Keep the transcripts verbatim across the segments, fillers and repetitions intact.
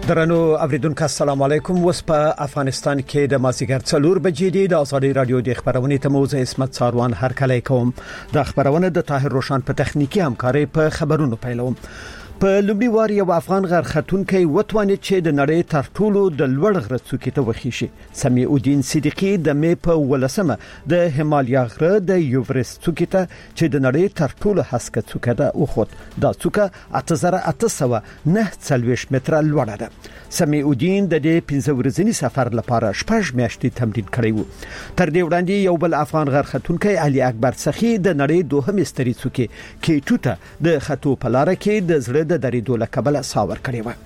درنو اوریدونکو السلام علیکم. وس په افغانستان کې د مازیګر څلور بجې دی. د ازادي رادیو د خبرونې ته موزه اسمت ساروان هر کله کوم. د خبرونه د طاهر روشان په تخنیکی همکاري په خبرونو پیلوم. په لومړي وار یو افغان غر خاتونکي وتوانه چې د نړۍ تر ټولو د لوړ غره څوکې ته وخیشي. سمیع الدین صدیقی د مې په ولسمه د هیمالیا غره د یوورست څوکې ته چې د نړۍ تر ټولو هسکه څوکه ده وخت. دا څوکه اته زره اته سوه نه څلوېښت متره لوړه ده. سمیع الدین د دې پنځه ورځنی سفر لپاره شپږ میاشتې تمرین کړی و. تر دې وړاندې یو بل افغان غر خاتونکي علي اکبر سخی د نړۍ دوهم ستري څوکې کې ټوټه د خطو په لار کې د زړه د درېدو له کبله ساور کړی و.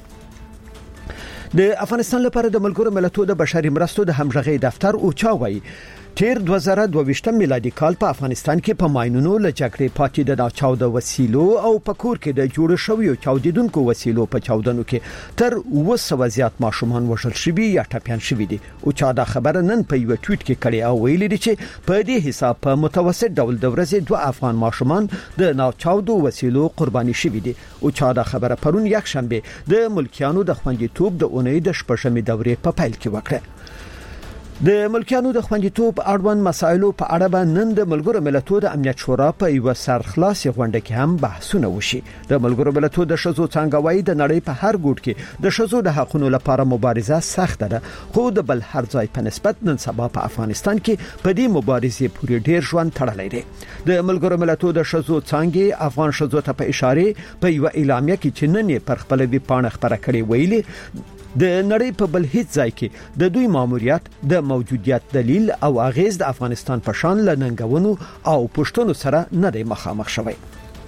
د افغانستان لپاره د ملګرو ملتونو د بشري مرستو د همغږي دفتر او چاوي تیر دوه زره دوه ویشت میلادي کال په افغانستان کې په ماينونو له جګړې پاتې د ناچاو د وسیلو او په کور کې د جوړ شویو چاودیدونکو وسیلو په چاودنو کې تر اوه سوه زیات ماشومان وژل شوي یا ټپيان شوي دي. او چا دا خبره نن په یو ټویټ کې کړي او ویلي دي چې په دې حساب په متوسط ډول د ورځې دوه افغان ماشومان د ناچاو د وسیلو قرباني شوي دي. او چا دا خبره پرون یک شنبه د ملکیانو د خوندیتوب د اونۍ د شپږمې دورې په پیل کې وکړه. د ملکیانو د خوندیتوب اړوند مسایلو په اړه به نن د ملګرو ملتونو د امنیت شورا په یو سرخلاصي غونډه کې هم بحثونه وشي. د ملګرو ملتونو د شذو څنګه وایي د نړۍ په هر ګوټ کې د شذو د حقوقو لپاره مبارزه سخته ده، خو د بل هر ځای په نسبت نن سبا په افغانستان کې په دې مبارزې پورې ډیر ژوند تړلی دی. د ملګرو ملتونو د شذو څنګه افغان شذو ته په اشاره په یو اعلامیه کې چې نن پر خپل وی پاڼه خبره کړې ویلي د نړۍ په بل هیڅ ځای کې د دوی ماموریت د موجودیت دلیل او اغیز د افغانستان په شان لننګونو او پښتنو سره نه دی مخامخ شوی.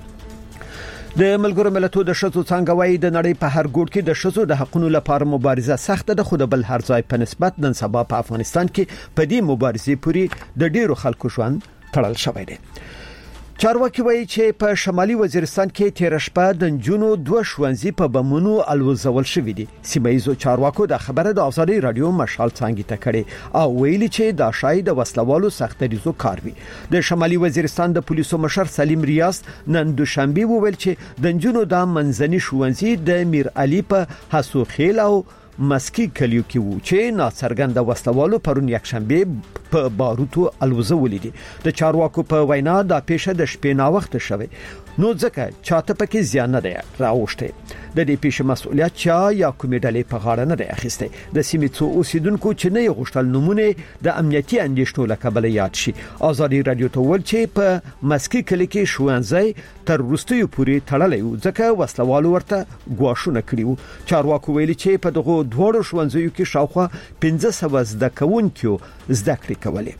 د ملګرو ملتونو د شذو څنګه وایي د نړۍ په هر ګوټ کې د شذو د حقوقو لپاره مبارزه سخته ده، خو د بل هر ځای په نسبت نن سبا په افغانستان کې په دې مبارزې پورې د ډیرو خلکو ژوند تړل شوی دی. چارواکي وایي چې په شمالي وزیرستان کې تیر شپه د جنونو دوه شوونځي په بمونو الوزول شوې دي. سیمایزو چارواکو د خبره د ازادي رادیو مشال څنګه ته کړي او ویلي چې دا شاید د وسلوالو سختریزو کار وي. د شمالي وزیرستان د پولیسو مشر سلیم ریاض نن دوشنبه وویل چې د جنونو د منځني شوونځي د میر علي په حسو خیل او مسکی کلیو کې وو چې ناڅرګند وسلوالو پرون یک شنبه په باروتو الوزولې دي. د چارواکو په وینا دا پیښه د شپې نا وخت شوه، نو ځکه چاته پکې زیان نه دی راوښته. د دې پیښې مسؤلیت چا یا کومې ډلې په غاړه نه دی اخیسته. د سیمې څو اوسیدونکو چې نه غوښتل نمونه د امنیتي اندېښنو له کبله یاد شي. ازادي رادیو ته ول چې په مسکی کلی کې شوونځي تر وروستیو پورې تړلې و ځکه وسلوالو ورته غواښونه کړیو. چارواکو ویلي چې په دغه دوه شوونځیو کې شاوخوا پنځه سوه زده کوونکو زده کړې کولې.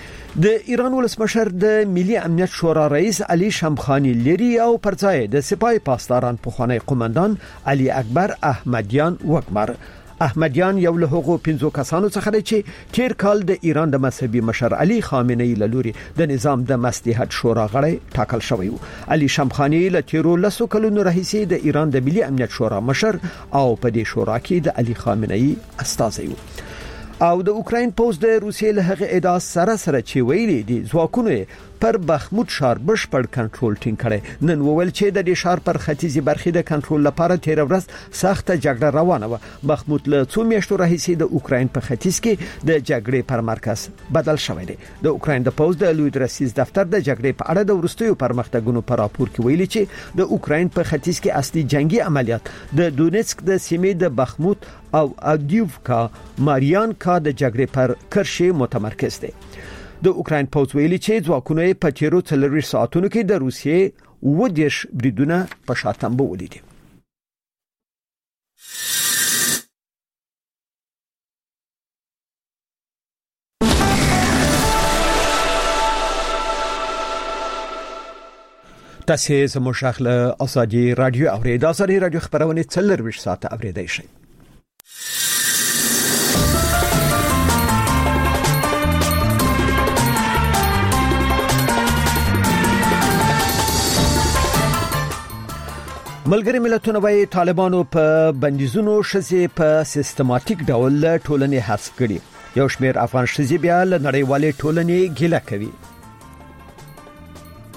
د ایران ولسمشر د ملي امنیت شورا رئیس علي شمخانی لري او پرځای د سپای پاسداران پخوانی قومندان علي اکبر احمدیان وکمر. احمدیان یو له هغو پنځو کسانو څخه دی چې تیر کال د ایران د مذهبي مشر علي خامنه‌ای له لوري د نظام د مصلحت شورا غړی ټاکل شوی و. علي شمخانی له تیرو لسو کلونو راهیسې د ایران د ملي امنیت شورا مشر او په دې شورا کې د علي خامنه‌ای استازی و. او د اوکراین پوز د روسیې له هغه ادعا سره سره چې ویلي دي ځواکونه پر بخمود شهر بشپړ کنټرول ټینګ کړي. نن وویل چې د دې شهر پر ختیځي برخې د کنټرول لپاره تیر ورځ سخته جګړه روانه و. بخمود له څو میاشتو راهیسې د اوکراین په ختیځ کې د جګړې پر مرکز بدل شوی دی. د اوکراین د پوز د لوی درسیز دفتر د جګړې په اړه د ورستیو پرمختګونو پر راپور کې ویلي چې د اوکراین په ختیځ کې اصلي جنگي عملیات د دونیتسک د سیمې د بخمود او ادیوفکا ماریانکا د جګړې پر کرښې متمرکز دي. د اوکراین پوز ویلي چې ځواکونه په تیرو څلور ساعتونو کې د روسیې و دیش بریدونه په شاتنبه ولیدي. تاسو زموږ خپل ازادي رادیو اورید. ازادي رادیو خبرونه څلور ویش ساعت اوریدای شي. ملګری ملتونه وايي طالبانو په بندیزونو شزي په سیستماتیک ډول ټولنې حذف کړي. یو شمېر افغان شزي بیا له نړیوالې ټولنې ګیله کوي.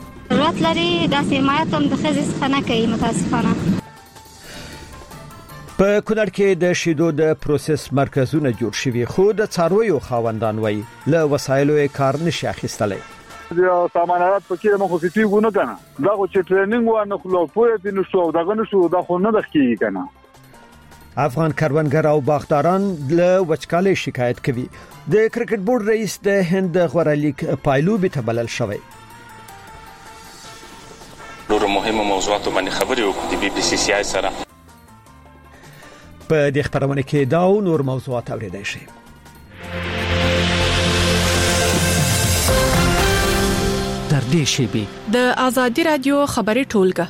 ضرورت لري د حمایت هم د خزې څخه نه کوي متاسفانه. په کونړ کې د شیدو د پروسس مرکزونه جوړ شوي خو د څارویو خاوندان وایي له وسایلو کار نشي اخیستلی. د سامانات پکې مخ کې تیګونه کنه دا خو چې ټریننګ وانه خلو پوهه دي نو شو دغه نشو دا خو نه دخکې کنه. افغان کروندګر او باغداران له وچکالۍ شکایت کوي. د کرکټ بورډ رئیس د هند غوړالیک پایلوبي ته بلل شوی. ډېر مهمه موضوعات باندې خبرې وکړې د بي بي سي سي آی سره. په دې خبرونه کې دا او نور موضوعات اوریدای شي. در دې شی به د ازادي رادیو خبري ټولګه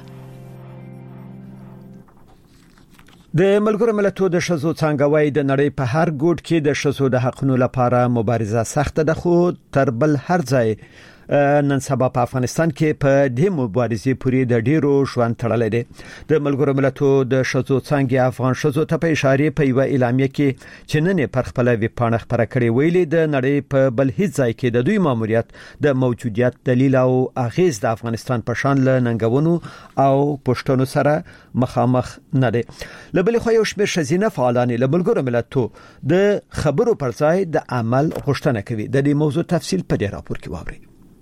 د ملګرو ملتونو د شذو څنګهوي د نړۍ په هر ګوټ کې د شذو د حقونو لپاره مبارزه سخت ده خو تر بل هر ځای نن سبا په افغانستان کې په دې مبارزې پورې د ډیرو ژوند تړلې ده. د ملګرو ملتونو د شذو څنګه افغان شذو ته په اشاره په یو اعلامیه کې چې نن پر خپل ویبپاڼه خبره کړې ویلي د نړۍ په بل هیڅ ځای کې د دوی ماموریت د موجودیت دلیل او اغیز د افغانستان په شان له ننګونو او پښتنو سره مخامخ نه ده. لبل خو یو شمېر شزینه فعالان له ملګرو ملتونو د خبرو پر ځای د عمل غوښتنه کوي. د دې موضوع تفصیل په دې راپور کې واورئ.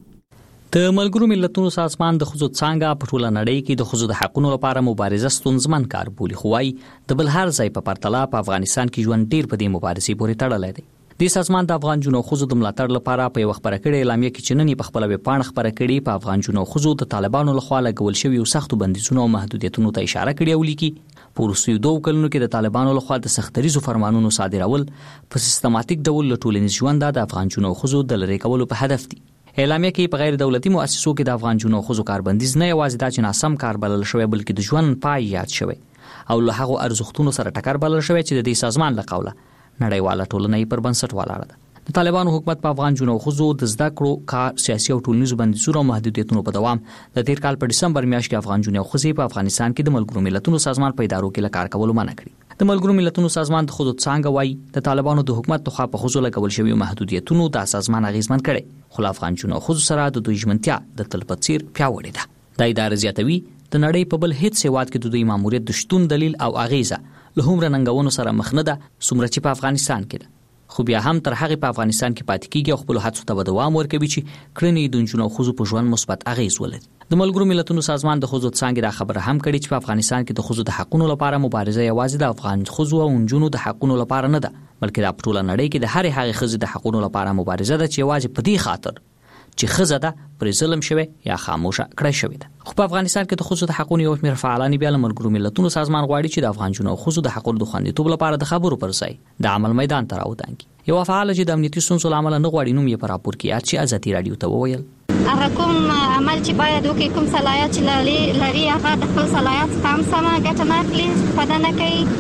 د ملګرو ملتونو سازمان د خزو څنګه په ټوله نړۍ کې د خزو د حقوقو لپاره مبارزه ستونزمن کار بولي خو وايي د بل هر ځای په پرتله په افغانستان کې ژوند ډیر په دې مبارزې پورې تړلی دی. د سازمان د افغان جنو خزو د ملاتړ لپاره په یو خبره کړې اعلامیه کې چننې په خپل ویبپاڼه خبره کړې په افغان جنو خزو د طالبانو لخوا لګول شوی او سختو بندیزونو او محدودیتونو ته اشاره کړې او لیکي په وروستیو دوه کلونو کې د طالبانو لخوا د سختریزو فرمانونو صادرول په سیستماتیک ډول له ټولنیز ژوند د افغان جنو خزو د لری کولو په هدف دي. اعلامیه کې په غیر دولتي مؤسسو کې د افغان جنو خزو کاربندیز نه یوازې د چناسم کار بلل شوی بلکې د ژوند پای یاد شوی او له هغه ارزښتونو سره ټکر بلل شوی چې د دې سازمان له قوله نړیواله ټولنې پر بنسټ ولاړه ده. د طالبانو حکومت په افغان جنو خزو د زده کړو کار سیاسي او ټولنیزو بندیزونو او محدودیتونو په دوام د تیر کال په دسمبر میاشت کې افغان جنو خزو په افغانستان کې د ملګرو ملتونو سازمان په ادارو کې کار کول منع کړی. د ملګرو ملتونو سازمان د خودت څنګه وایي د طالبانو د حکومت توخه په خزو لګول شوی محدودیتونو د سازمان اغیزمن کړي خو افغان جنو خزو سره د دوی ژمنتیا د تلپاتیر پیاوړې ده. د ادارې زیاتوي د نړۍ په بل هیڅ هیواد کې د دوی ماموریت د شتون دلیل او اغیزه له هم رنګونو سره مخ نه ده څومره چې په افغانستان کې ده. خو بیا هم تر هغه په افغانستان کې پاتې کیږي او خپل هڅو ته دوام ورکوي چې کړنې د جنو خزو په ژوند مثبت اغیز ولري. د ملګرو ملتونو سازمان د خزو څنګه د خبره هم کړي چې په افغانستان کې د خزو د حقوقو لپاره مبارزه یوازې د افغان خزو او جنو د حقوقو لپاره نه ده بلکې د ټوله نړۍ کې د هر هغه خزو د حقوقو لپاره مبارزه ده چې یوازې په دې خاطر چې خزه ده پر ظلم شوی یا خاموشه کړی شوی ده. خو په افغانستان کې د خزو د حقوقو یو شمېر فعالان بیا له ملګرو ملتونو سازمان غواړي چې د افغان جنو خزو د حقوقو د خوندیتوب لپاره د خبرو پر ځای د عمل میدان ته راوځي. یو فعال چې د امنیتي ستونزو لامل نه غواړي نوم یې په راپور کې یاد شي ازادي رادیو ته وویل هغه کوم عمل چې باید وکړي کوم صلاحیت چې لري هغه د خپل صلاحیت څخه هم سمه ګټه نه اخلي استفاده نه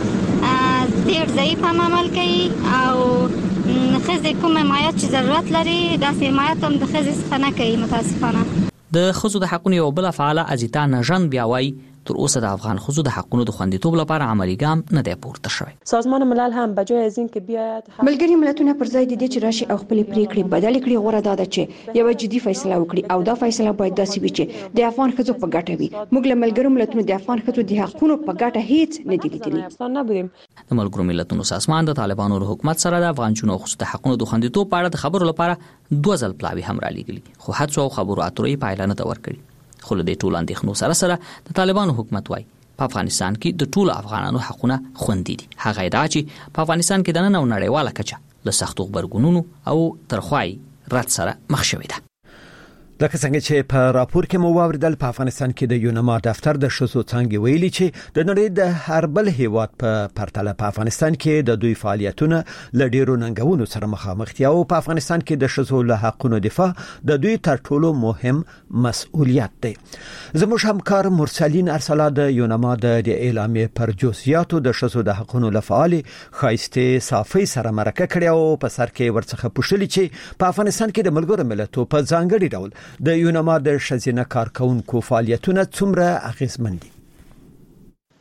کوي ډېر ضعیف هم عمل کوي او خزې کوم حمایت چې ضرورت لري داسې حمایت هم د خزې څخه نه کوي متاسفانه. د خزو د حقوقو یو بل فعاله ازیتا نژان بیا وایي تر اوسه د افغان خزو د حقوقو د خوندیتوب لپاره عملی ګام نه دی پورته شوی. سازمان ملل هم بجای از این که بیاید ملګری ملتونه پر ځای د دې چې راشي او خپل پریکړې بدل کړي غوړه ده چې یو جدي فیصله وکړي او دا فیصله باید داسې وي چې د افغان خزو په ګټه وي. موږ له ملګرو ملتونو د افغان خزو د حقوقو په ګټه هیڅ نه دي لیدلي. د ملګرو ملتونو سازمان د طالبانو له حکومت سره د افغان جنو خزو د حقوقو د خوندیتوب په اړه د خبرو لپاره دوه ځل پلاوي هم را لېږلي خو هڅو او خبرو اترې پایله نه ورکړي. خو له دې ټول اندېښنو سره سره د طالبانو حکومت وایي په افغانستان کې د ټولو افغانانو حقونه خوندي دي. هغه دا چې په افغانستان کې د نن او نړیواله کچه له سختو غبرګونونو او ترخوای رد سره مخ شوی ده. لکه څنګه چې په راپور کې مو واوریدل په افغانستان کې د یونما دفتر د شذو څنګه ویلي چې د نړۍ د هر بل هیواد په پرتله په افغانستان کې د دوی فعالیتونه ل ډیرو ننګونو سره مخامخ دي او په افغانستان کې د شذو له حقوقو دفاع د دوی تر ټولو مهم مسؤلیت دی. زموږ همکار مرسلین ارسلا د یونما د اعلامیې پر جزئیاتو د شذو د حقوقو لفعال خایسته صافي سره مرکه کړې او په سر کې ورڅخه پوښتنه چې په افغانستان کې د ملګرو ملتونو په ځانګړي ډول د یونما د شزینه کارکونکو فعالیتونه څومره اغیزمن دي.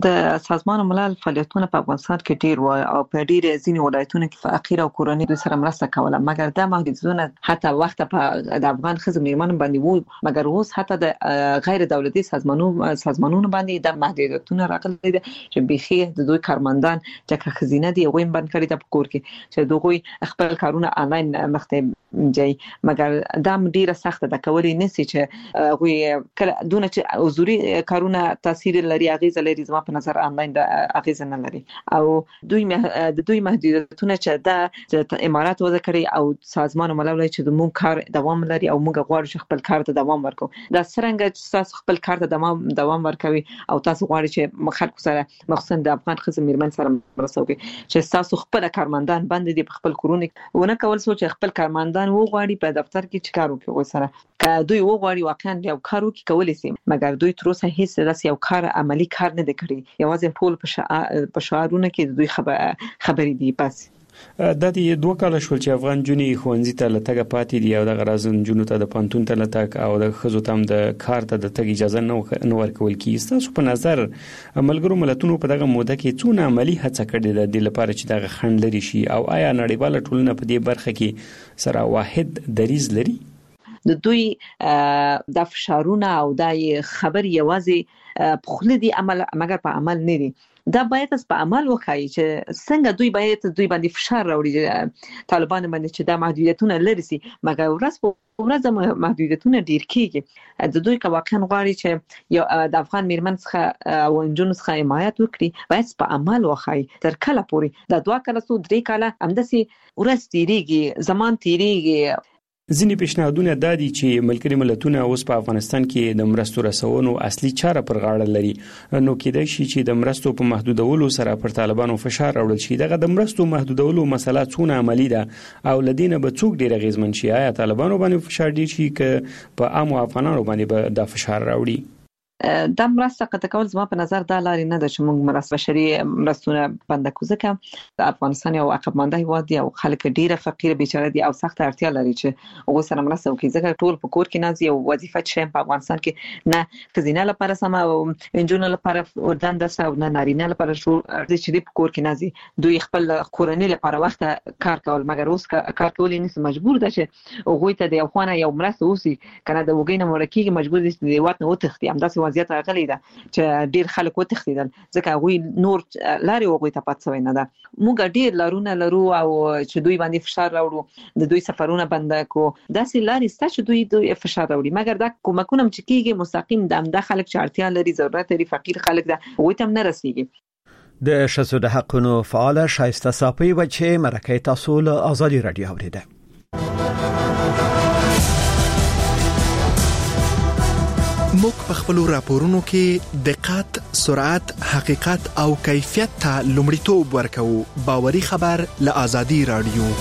د سازمان ملل فعالیتونه په افغانستان کې ډیر و او په ډیر ځینې ولایتونو کې فقیر او کورنۍ د سره مرسته کوله، مګر دا محدودیتونه حتی وخت په د افغان ښځو میرمنو باندې وو، مګر اوس حتی د غیر دولتي سازمانونو سازمانونو باندې د محدودیتونه راغلي دي چې بيخي د دوی کارمندان چې خزینه دی ویم بند کړی د کور کې چې دوی خپل کارونه آنلاین مخته جاي، مګر دا ډیره سخته ده کولی نسی چې غوي کله دونه چې حضوري کارونه تاثیر لري اغیزه لري، زما په نظر آنلاین د اغیزه نه لري او دوی د دوی محدودیتونه چې د امارات وضع کړی او سازمان ملل چې د مون کار دوام لري او موږ غواړو چې خپل کار ته دوام ورکړو. دا څنګه چې تاسو خپل کار ته دوام دوام ورکوي او تاسو غواړئ چې خلکو سره مخصوصا د افغان ښځو میرمن سره مرسته وکړي چې تاسو خپل کارمندان باندې د خپل کورونه ونه کول سوچ خپل کارمندان وغواړي په دفتر کې چې کار وکړي سره که دوی وغواړي واقعا یو کار وکړي کولای شي، مګر دوی تر اوسه هیڅ داسې یو کار عملی کار نه دی کړی، یوازې ټول په شعارونه کې دوی خبرې دي. بس د دې دوه کال شول چې افغان جونی خوندې ته لټګه پاتې دی او د غرازن جنو ته د پانتون ته لټک او د خزو تام د کار ته د تګ اجازه نه ورکول کیږي. تاسو په نظر ملګرو ملتونو په دغه موده کې څونه عملی هڅه کړې ده د لپاره چې دغه خند لري شي او آیا نړیواله ټولنه په دې برخه کې سره واحد دریز لري؟ د دوی د فشارونه او د خبر یوازې په خله دي عمل مګر په عمل نه دي. دا باید اس په عمل وکړي چې څنګه دوی باید دوی باندې فشار راوړي طالبان باندې چې د محدودیتونه لري سي، مګر ورځ په ورځ محدودیتونه ډیر کیږي. د دوی که واقعا غواړي چې یو د افغان میرمن څخه او انجونو څخه حمایت وکړي باید په عمل وکړي. تر کله پورې دا دوه کاله سو درې کاله همدسي ورځ تیریږي، زمان تیریږي. ځینې پیشنهادونه دا دي چې ملګري ملتونه اوس په افغانستان کې د مرستو رسونو اصلي چاره پر غاړه لري، نو کېدای شي چې د مرستو په محدودولو سره پر طالبانو فشار راوړل شي. دغه د مرستو محدودولو مسله څونه عملی ده او لدینه به څوک ډیر غیزمن شي؟ آیا طالبانو باندې فشار دی شي که په عام افغانانو باندې به د فشار راوړي؟ دا مرسته قطع کول زما په نظر دا لاري نه ده چې موږ مرسته بشري مرستونه بند کړو، ځکه د افغانستان یو عقب مانده هیواد دی او خلک ډیره فقیر بیچاره دي او سخت اړتیا لري چې هغه سره مرسته وکړي، ځکه ټول په کور کې نازي او وظیفه چې په افغانستان کې نه خزینه لپاره سم او انجونو لپاره وردان د ساو نه نارینه لپاره شو چې دی په کور کې نازي، دوی خپل کورنۍ لپاره وخت کار کول، مګر اوس کار کول نه مجبور ده چې هغه ته د یو خانه یو مرسته وسی کنه د وګینه مرکیږي مجبور دي چې وخت نه وتختی. همداسې وضعیت راغلی ده چې ډیر خلک وتښتیدل ځکه هغه نور لاري هغه ته پات شوی نه ده. موږ ډیر لارونه لرو او چې دوی باندې فشار راوړو، د دوی سفرونه بند کو، داسې لاري ست چې دوی دوی فشار راوړي، مګر دا کومکونه چې کیږي مستقیم د امده خلک چې اړتیا لري ضرورت لري فقیر خلک ده هغه ته نه رسیږي. د شذو د حقونو فعال شایسته صافي و چې مرکه تاسو له ازادي رادیو اوریده. موږ په خپل راپورونو کې دقت، سرعت، حقیقت او کیفیت ته لومړیتوب ورکوو. باوري خبر له ازادي رادیو.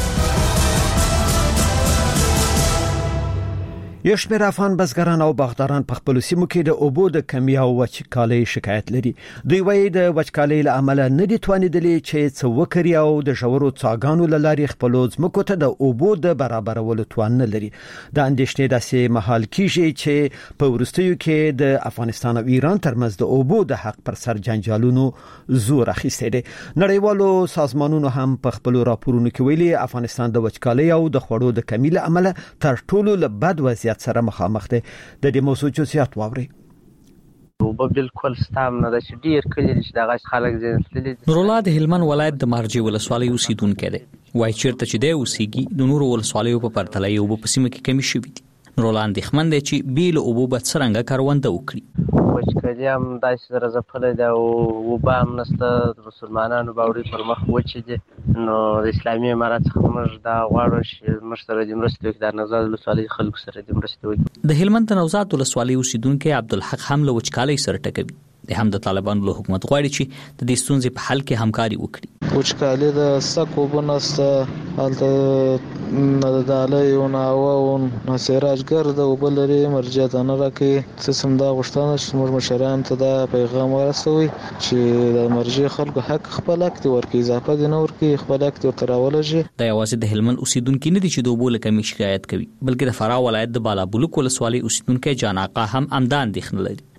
یو شمېر افغان بزګران او باغداران په خپل سیمو کې د اوبو د کمی او وچکالۍ شکایت لري. دوی وایي د وچکالۍ له امله نه دي توانیدلي چې څه وکړي او د ژورو څاګانو له لارې خپل ځمکو ته د اوبو د برابرولو توان نه لري. د اندېښنې داسې مهال کېږي چې په وروستیو کې د افغانستان او ایران ترمنځ د اوبو د حق پر سر جنجالونو زور اخیستی دی. نړیوالو سازمانونو هم په خپل راپورونو کې ویلي افغانستان د وچکالۍ او د خوړو د کمی له امله تر ټولو له بد وضعیت سره مخامخ دی. د دې موضوع جزئیات واوري. وب بالکل ستام نه د ډیر کلی چې دغه خلک زیاتلي. نور الله د هلمند ولایت د مارجې ولسوالۍ اوسیدونکو دی. وایي چیرته چې دی اوسېږي د نورو ولسوالیو په پرتله یو په سیمه کې کمی شوې دي. نور الله اندېښمن دی چې بیل اوبو به څرنګه کارونده وکړي. وچکالي هم داسې سره ځپلې ده او اوبه هم نشته، د مسلمانانو باورې پر مخ وچې دي. نو د اسلامي امارت څخه موږ دا غواړو چې موږ سره د مرستې وکړي، د نوزاد ولسوالۍ خلکو سره د مرستې وکړي. د هلمند د نوزاد ولسوالۍ اوسیدونکي عبدالحق هم له وچکالۍ سره ټکوي. د هم د طالبانو له حکومت غواړي چې د دې ستونزې په حل کې همکاري وکړي. وچکالي د سکو بنسته هلته نه د دالۍ او نه هوا او نه سراجګر د اوبه لري مرجع ته نه راکوي. سیسم دا غوښتنه چې موږ مشران ته دا پیغام ورسوي چې د مرجع خلکو حق خپل حق دي ورکړي، اضافه دي نه ورکړي، خپل حق دي ورته راولږي. دا یوازې د هلمند اوسیدونکي نه دي چې د اوبو له کمۍ شکایت کوي، بلکې د فراه ولایت د بالابلوک ولسوالۍ اوسیدونکی جان آقا هم همدا اندېښنه لري.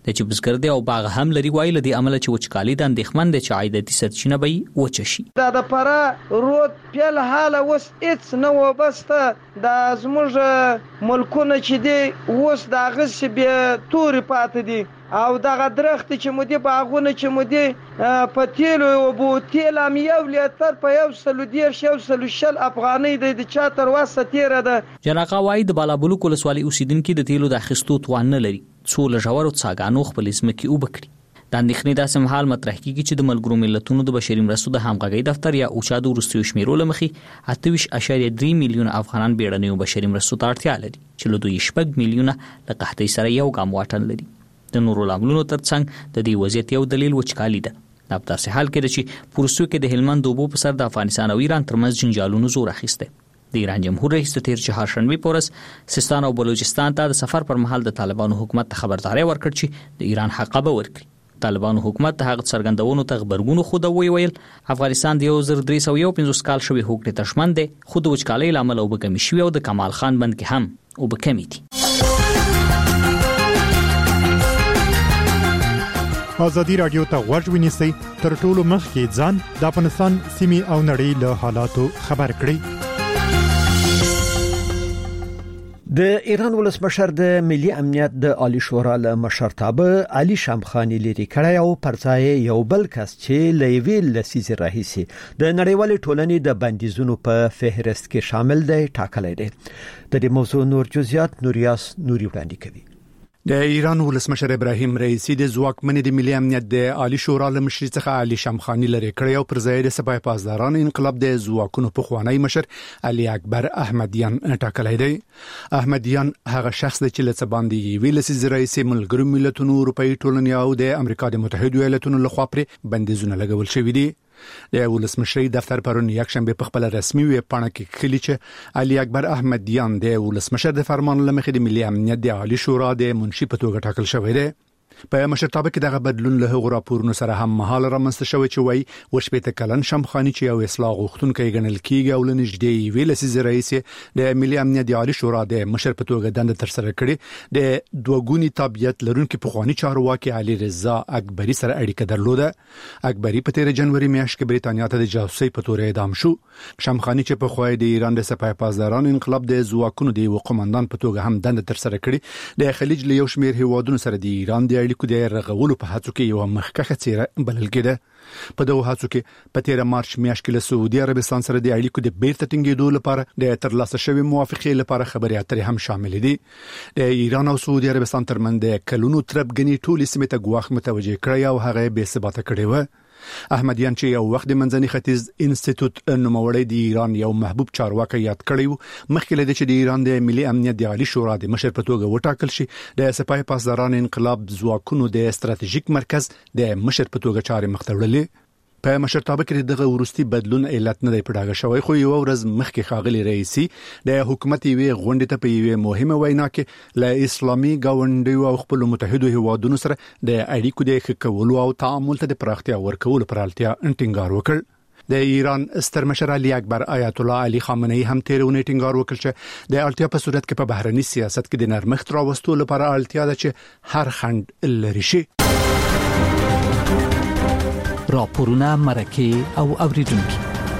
د چې بزګر دی او باغ هم لري وایي لدی عمل چې وچکالي د اندېښمن د عایدتي سرچینه به وچشي. دا د پرا رود پیل حاله وس اټس نو وبسته د زموږ ملکونه چې دی وس د غس به توري پاتې دي او دغه درخت چې مودي باغونه چې مودي په تیلو او بو تیل ام یو لیتر په یو سلو دیر شو سلو شل افغاني د چاتر واسه تیره ده. جناقه وایي د بالابلوک ولسوالۍ اوسیدونکو د تیلو د اخیستو توان نه لري څو لژورو څاګانو خپل ځمکې وبکړي. د اندېښنې داسې مهال مطرح کیږي چې د ملګرو ملتونو د بشري مرستو د همغږۍ دفتر یا اوچا د وروستیو شمیرو له مخې اته ویشت اعشاریه درې میلیون افغانان بیړنیو بشري مرستو ته اړتیا لري چې له دوی شپږ میلیونه له قحطۍ سره یو ګام واټن لري. د نورو لاملونو ترڅنګ د دې وضعیت یو دلیل وچکالي ده. دا په داسې حال کې ده چې پروسو کې د هلمند اوبو په سر د افغانستان او ایران ترمنځ جنجالونو زور اخیسته. د ایران جمهور رئیس د تیر چهارشنبه پورس سیستان او بلوچستان ته د سفر پر مهال د طالبانو حکومت ته خبرداري ورکړ چې د ایران حق به ورکړي. طالبانو حکومت ته هغه څرګندونو ته خبرګونو خو د وی ویل افغانستان د یو زر درې سوه یو پنځوس کال شوی حکومت تشمن دی خو د وچکالۍ لامل او بکمی شوی او د کمال خان بند کې هم او بکمی دي. ازادي رادیو ته غوږ ونیسئ تر ټولو مخکې ځان د افغانستان سیمې او نړۍ له حالاتو خبر کړئ. د ایران ولسمشر د ملي امنیت د عالی شورا له مشرتابه علي شمخاني لري کړی او پرځای یو بل کس چې لویل لسیزه راهیسي د نړیوال ټولنې د بندیزونو په فهرست کې شامل دی ټاکلی دی. د دې موضوع نور جزئیات نوریاس نوري وړاندې کوي. د ایران ولسمشر ابراهیم رئیسی د ځواکمنې د ملي امنیت د عالی شورا له مشر څخه علي شمخاني لري کړی او پر ځای د سپاه پاسداران انقلاب د ځواکونو په خوانی مشر علي اکبر احمدیان ټاکلی دی. احمدیان هغه شخص دی چې لڅ باندې ویل سي رئیس ملګرو ملتونو اروپאי ټولنې او د امریکا د متحده ایالاتونو لخوا پر بندیزونه لګول شوې دي. د ولسمشر دفتر پرون یک شنبه په خپل رسمي ویب پاڼه کې خلی چې علي اکبر احمدیان د ولسمشر د فرمان لمخې د ملي امنیت د عالی شورا د منشي په توګه ټاکل شوی دی. په مشرتابه کې دغه بدلون له هغو راپورونو سره هم مهال رامنځته شوی چې وایي وشپېته کلن شمخاني چې یو اصلاح غوښتونکی ګڼل کیږي او لنږدې ویل سي رئیس د ملي امنیت د عالی شورا د مشر په توګه دنده تر سره کړې د دوګونی تابعیت لرونکي پخوانی چارواکي علي رضا اکبري سره اړیکه درلوده. اکبري په تیر جنوري میاشت کې بریتانیا ته د جاسوسي په تور اعدام شو. شمخاني چې په خوای د ایران د سپاه پاسداران انقلاب د ځواکونو د قومندان په توګه هم دنده تر سره کړې د خلیج له یو شمېر هیوادونو سره د ایران د اړیکو د رغولو په هڅو کې یو مخکخه څیره بلل کېده. په دغه هڅو کې په تیر مارچ میاشت کې له سعودي عربستان سره د اړیکو د بیرته ټینګېدو لپاره د ترلاسه شوی موافقه لپاره خبرې اترې هم شامل دي. د ایران او سعودي عربستان ترمنځ د کلونو تربګنی ټولې سیمې ته ګواښ متوجه کړی او هغه بې ثباته کړی و. احمدیان چې یو وخت د منځني ختیځ انسټیټیوټ نوموړی د ایران یو محبوب چارواکي یاد کړی و مخکې له دې چې د ایران د ملي امنیت د عالی شورا د مشر په توګه وټاکل شي د سپاه پاسداران انقلاب ځواکونو د ستراتیژیک مرکز د مشر په توګه چارې مخ ته وړلې. په مشرتابه کې دغه ورستي بدلون علت نه دی پډاګه شوی خو یو ورځ مخکې خاغلی رئیسی د حکومت وی غونډه ته په یوه مهمه وینا کې له اسلامي گاونډیو او خپل متحده هیوادونو سره د اړیکو د ښه کولو او تعامل ته د پراختیا ورکولو پر اړتیا ټینګار وکړ. د ایران ستر مشر علي اکبر آیت الله علي خامنه‌ای هم تیرونه ټینګار وکړ چې د اړتیا په صورت کې په بهرني سیاست کې د نرمښت راوستلو لپاره اړتیا ده چې هر خنډ لري شي. راپورونه مرکه او اوریدونکو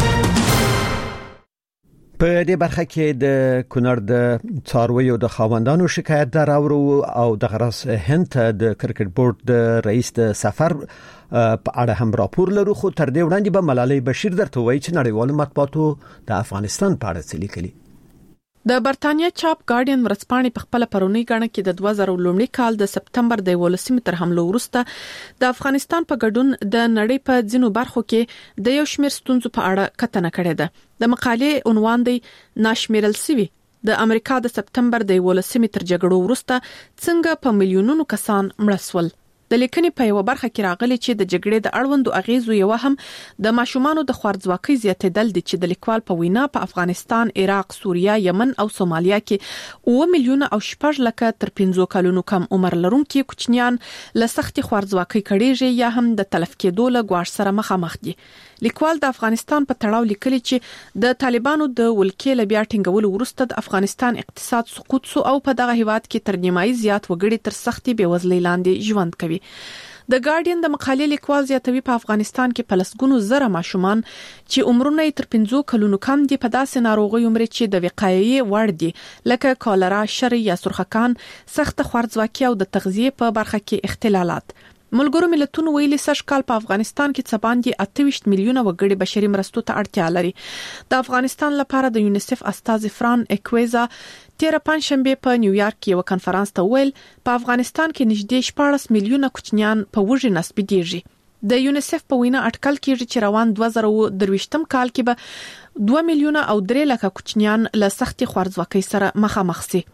په دې برخه کې د کونړ د څارویو د خاوندانو شکایت دراورو او د غرس هند د کرکټ بورډ د رئیس د سفر په اړه هم راپور لرو خو تر دې وړاندې به ملالۍ بشیر درته وایي چې نړیوال مطبوعاتو د افغانستان په اړه څه لیکلي. د برتانیا چاپ ګارډین ورځپاڼې په خپل پرونی غاڼه کې د دوه زره لومړي کال د سپتمبر د ولسمې تر حمله وروسته د افغانستان په ګډون د نړۍ په ځینو برخو کې د یو شمېر ستونزو په اړه کتنه کړې ده. د مقالې عنوان دی ناشمیرل سوي د امریکا د سپتمبر د ولسمې تر جګړو وروسته څنګه په میلیونونو کسان مړه شول. د لیکنې په یو برخه کې راغلي چې د جګړې د اړوندو اغیزو یو هم د ماشومانو د خوارځواکۍ زیاتېدل دي چې د لیکوال په وینا په افغانستان، عراق، سوریه، یمن او سومالیا کې اوه میلیونه او شپږ لکه تر پنځو کلونو کم عمر لرونکي کوچنیان له سختي خوارځواکۍ کړيږي یا هم د تلف کېدو له ګواښ سره مخامخ دي. لیکوال د افغانستان په تړاو لیکلي چې د طالبانو د ولکې له بیا ټینګولو وروسته د افغانستان اقتصاد سقوط سو او په دغه هیواد کې تر نیمایي زیات وګړي تر سختي بېوزلۍ لاندې ژوند کوي. د ګارډین د مقالې لیکوال زیاتوي په افغانستان کې په لسګونو زره ماشومان چې عمرونه یې تر پنځو کلونو کم دي په داسې ناروغیو مري چې د وقایې وړ دي لکه کالرا، شری یا سرخکان، سخت خوارځواکي او د تغذیه په برخه کې اختلالات. ملګرو ملتونو ویلي سږ کال په افغانستان کې څه باندې اته ویشت میلیونه وګړي بشري مرستو ته اړتیا لري. د افغانستان لپاره د یونیسف استاذ فران اکويزا تیر پنځشنبه په نیویارک کې یو کنفرانس ته ویل په افغانستان کې نږدې شپاړس میلیونه کوچنیان په وږي نسب ديږي. د یونیسف په وینا اټکل کېږي چې روان دوه زره درویشتم کال کې به دوه میلیونه او درې لکه کوچنیان له سختي خوارځواکۍ سره مخامخ شي.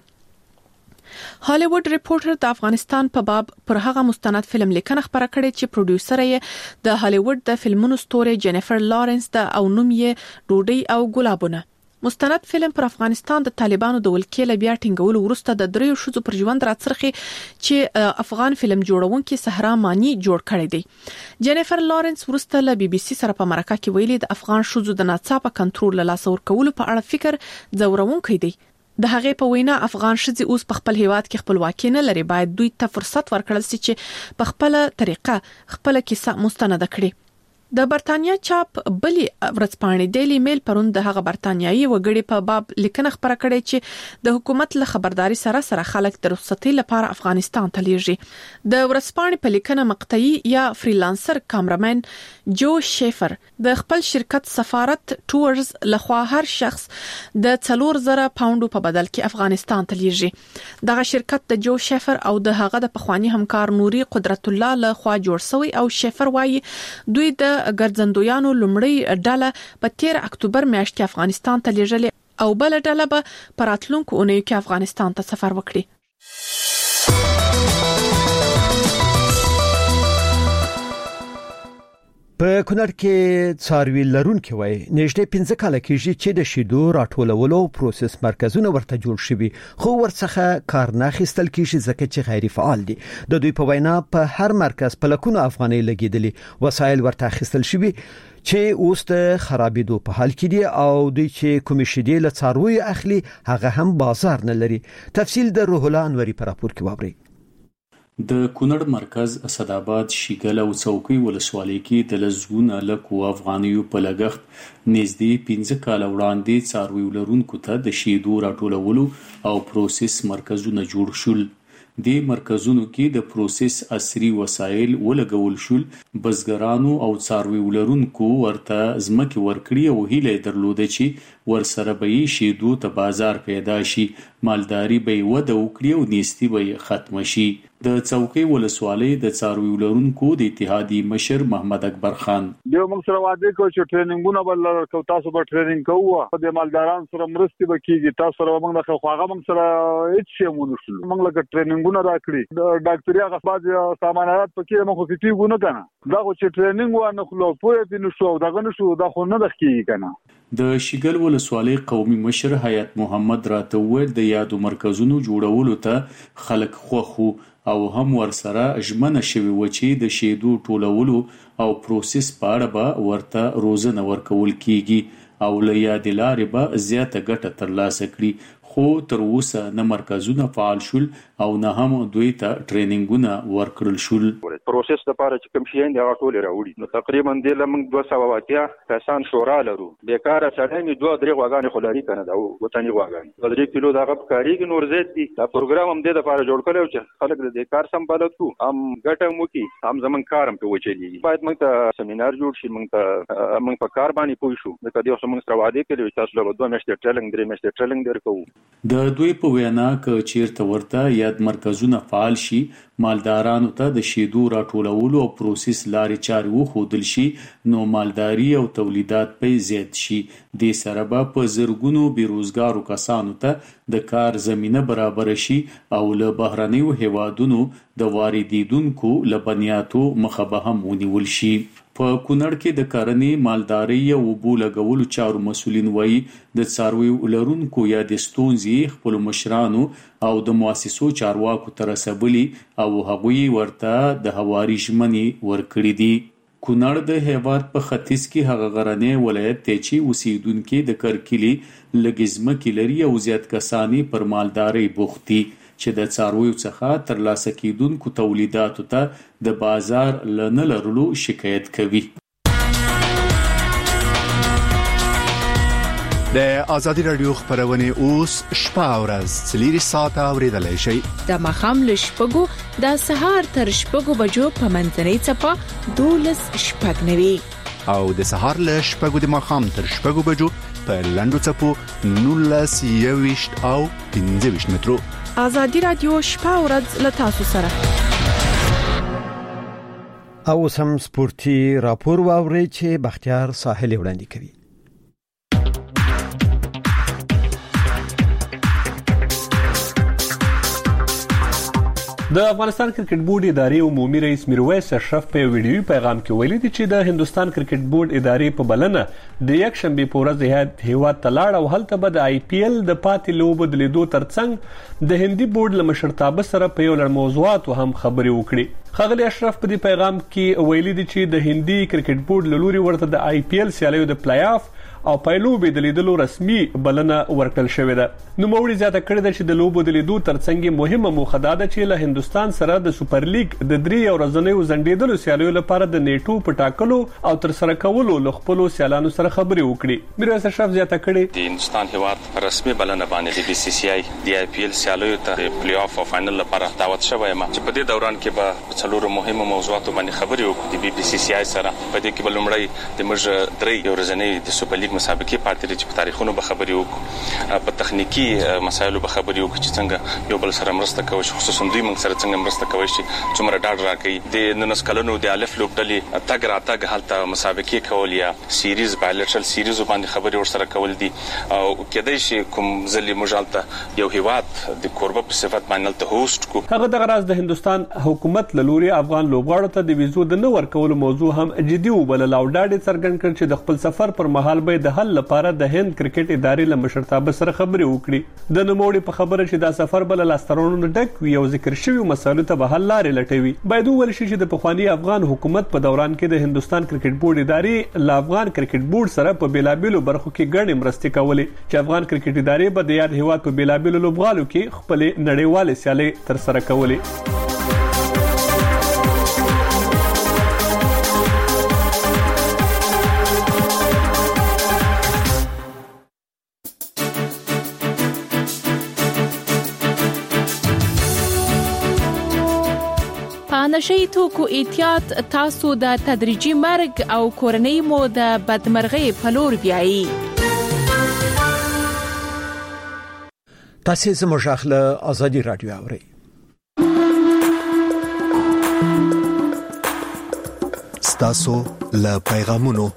هالیوډ ریپورټر د افغانستان په باب پر هغه مستند فلم لیکنه خبره کړې چې پروډوسر یې د هالیوډ د فلمونو ستوري جینیفر لارنس د او نوم یې ډوډۍ او ګلابونه. مستند فلم پر افغانستان د طالبانو د ولکې له بیا ټینګولو وروسته د دریو شذو پر ژوند راڅرخي چې افغان فلم جوړونکي صحرا مانی جوړ کړی دی. جینیفر لارنس وروسته له بي بي سي سره په مرکه کې ویلي د افغان شذو د ناڅاپه کنټرول له لاس ورکولو په اړه فکر ځورونکی دی. د هغې په وینا افغان شذي اوس په خپل هیواد کې خپلواکي نه لري، باید دوی ته فرصت ورکړل شي چې په خپل طریقه خپل کیسه مستند کړي. د برتانیا چاپ بلی ورځپاڼې ډیلی میل پرون د هغه برتانیایي وګړي په باب لیکنه خبره کړې چې د حکومت له خبرداري سره سره خلک د رخصتۍ لپاره افغانستان ته لیږي. د ورځپاڼې په لیکنه مقطعي یا فریلانسر کامرمن جو شیفر د خپل شرکت سفارت ټورز لخوا هر شخص د څلور زره پاونډو په بدل کې افغانستان ته لیږي. دغه شرکت د جو شیفر او د هغه د پخوانی همکار نوري قدرت الله لخوا جوړ شوی او شیفر وایي دوی د ګرځندویانو لومړی ډله په تیر اکتوبر میاشت کې افغانستان ته لیږلې او بل ډله به په راتلونکو اونیو کې افغانستان ته سفر وکړي. په کونړ کې څاروي لرونکي وای نږدې پنځه کاله کېږي چې د شیدو راټولولو پروسس مرکزونه ورته جوړ شوي خو ورڅخه کار نه اخیستل کېږي ځکه چې غیر فعال دي. د دوی په وینا په هر مرکز په لکونو افغانۍ لګیدلي وسایل ورته اخیستل شوي چې اوس د خرابېدو په حال کې دي او دوی چې کومې شیدې له څارویو اخلي هغه هم بازار نه لري. تفصیل د روح الله انوري په راپور کې واورئ. د کونړ مرکز اسداباد شیګل او څوکۍ ولسوالۍ کې د لزګونه لکو افغانیو په لګښت نږدې پنځه کاله وړاندې څارویو لرونکو ته د شیدو راټولولو او پروسس مرکزونه جوړ شول. د مرکزونو کې د پروسس عصري وسایل ولګول شول. بزګرانو او څارویو لرونکو ورته ځمکې ورکړي او هیله درلوده چې ورسره به شیدو ته بازار پیدا شي، مالداري به وده وکړي او نیستي به ختم شي. د څوکۍ ولسوالۍ د څارویو لرونکو د اتحادیې مشر محمد اکبر خان یو موږ سره وعده کوي چې ټریننګونه بل کو تاسو به ټریننګ کوو د مالدارانو سره مرستې وکړي، تاسو سره موږ د خواغه موږ سره هیڅ شی مونږ شول موږ لکه ټریننګونه راکړي د ډاکټري هغه بعض سامانات پکې موږ خو فیټیګونه کنه دا خو چې ټریننګ و نه خلو پوهه دي نو شو دغه نشو دا خو نه دخکې کنه. د شیګل ولسوالۍ قومي مشر حیات محمد راته وویل د یادو مرکزونو جوړولو ته خلک خوښ او هم ورسره ژمنه شوی و چې د شیدو ټولولو او پروسس په اړه به ورته روزنه ورکول کیږي او له یادې لارې به زیاته ګټه ترلاسه کړي. خو تر اوسه نه مرکزونه فعال شول او نه هم دوی ته ټریننګونه ورکړل شول. پروسس لپاره چې کوم شي دی هغه ټول راوړي نو تقریبا د لمنګ دوه سوه واتیا کسان شورا لرو بیکاره سړی دوه درې غواګانې خلاري کنه دا وطني غواګانې درې کیلو دا غب کاریږي نور زیات دي. دا پروګرام هم د لپاره جوړ کړو چې خلک د کار سم بلد کو هم ګټه مو کی هم زمون کارم په وچلی باید موږ ته سیمینار جوړ شي موږ ته موږ په کار باندې پوه شو د کدی اوس موږ سره وعده کړی چې تاسو له دوه میاشتې ټریننګ درې میاشتې ټریننګ درکو. د دوی په وینا ک چیرته ورته یاد مرکزونه فعال شي مالدارانو ته د شیدو راټولولو او پروسس لارې چارې وښودل شي نو مالداري او تولیدات په زیات شي. د سره په زرګونو بیروزګارو کسانو ته د کار زمينه برابر شي او له بهرنیو هیوادونو د واردیدونکو لبنیاتو مخه به هم ونیول شي. په کونړ کې د کرنې مالداري او اوبو لګولو چارو مسولین وایي د څارویو لرونکو یا د ستونزې خپل مشرانو او د مؤسسو چارواکو تر رسولي او هغوی ورته د هواري ژمنې ورکړې دي. کونړ د هیواد په ختیځ کې هغه غرنی ولایت دی چې اوسیدونکو د کرکلی لګزمه کې لري او زیات کسانی پر مالداري بوختي چې د څارویو څخه ترلاسه کیدونکو تولیداتو ته د بازار لنه لرلو شکایت کوي. د ازادي رادیو خبرونه اوس شپه او ورځ څلوري ساعته اوریدلای شئ. د مخام له شپږو د سهار تر شپږو بجو په منځنۍ چپه دولس شپږ نوي او د سهار له شپږو د مخام تر شپږو بجو په لندو چپو نولس یويشت او پنځه ویشت مترو. ازادي رادیو شپه او ورځ له تاسو سره. او سم سپورتي راپور واوري چې بختیار ساحل وړاندې کوي. د افغانستان کرکټ بورډ ادارې عمومي رئیس میرویس اشرف په ویډیوي پیغام کې ویلي دی چې د هندستان کرکټ بورډ ادارې په بلنه د یک شنبه په ورځ هیواد ته لاړ او هلته به د آی پی ایل د پاتې لوبو د لیدو ترڅنګ د هندي بورډ له مشرتابه سره په یو لړ موضوعاتو هم خبرې وکړي. ښاغلي اشرف په دې پیغام کې ویلي دی چې د هندي کرکټ بورډ له لوري ورته د آی پی ایل سیالیو د پلی آف او پایلوبې د لیدلو رسمي بلنه ورکړل شوې ده. نو موړي زیاته کړې ده چې د لوبو د لیدو ترڅنګ مهمه موخه ده چې له هندستان سره د سوپر لیګ د درې ورځنیو زنډېدلو سیالیو لپاره د نیټو په ټاکلو او تر سره کولو له خپل سیالانو سره خبرې وکړي. میرویس اشرف زیاته کړې د هندستان هیواد رسمي بلنه باندې د بي سي سي آی د آی پی ایل سیالیو ته پلی آف او فائنل لپاره دعوت شوی ما چې په دې دوران کې به څلورو مهمو موضوعاتو باندې خبرې وکړي د بي سي سي آی سره. په دې کې بلومړی د مرج درې ورځنۍ د سوپر لیګ مسابقې پاتې چې په تاریخونو به خبرې وکړو، په تخنیکی مسایلو به خبرې وکړو چې څنګه یو بل سره مرسته کوي، خصوصا دوی موږ سره څنګه مرسته کوي چې څومره ډاډ راکړي. د ننس کلونو د الف لوبډلې تګ راتګ هلته مسابقې کول یا سیریز بایلټرل سیریز باندې خبرې ورسره کول دي او کېدای شي کوم ځلې موږ هلته یو هیواد د کوربه په صفت باندې ته هوست کو. هغه د غراز د هندستان حکومت له لوري افغان لوبغاړو ته د ویزو د نه ورکولو موضوع هم جدي وبلل او ډاډ څرګند کړ چې د خپل سفر پر مهال به د حل لپاره د هند کرکټ ادارې له مشرتابه سره خبرې وکړي. د نوموړي په خبره چې دا سفر بل لاسترونو ډک وي او ذکر شوی مسایلو ته به حل لارې لټوي. باید وویل شي چې د پخوانی افغان حکومت په دوران کې د هندستان کرکټ بورډ ادارې له افغان کرکټ بورډ سره په بیلابیلو برخو کې ګڼې مرستې کولې چې افغان کرکټ ادارې به د یاد هیواد په بیلابیلو لوبغالو کې خپل نړیوال سیالي تر سره کولې. نشئی توکو احتیاط تاسو د تدریجي مرګ او کورنۍ مو د بدمرغۍ په لور بیایي. تاسو زموږ اخله ازادي رادیو اورئ. ستاسو له پیغامونو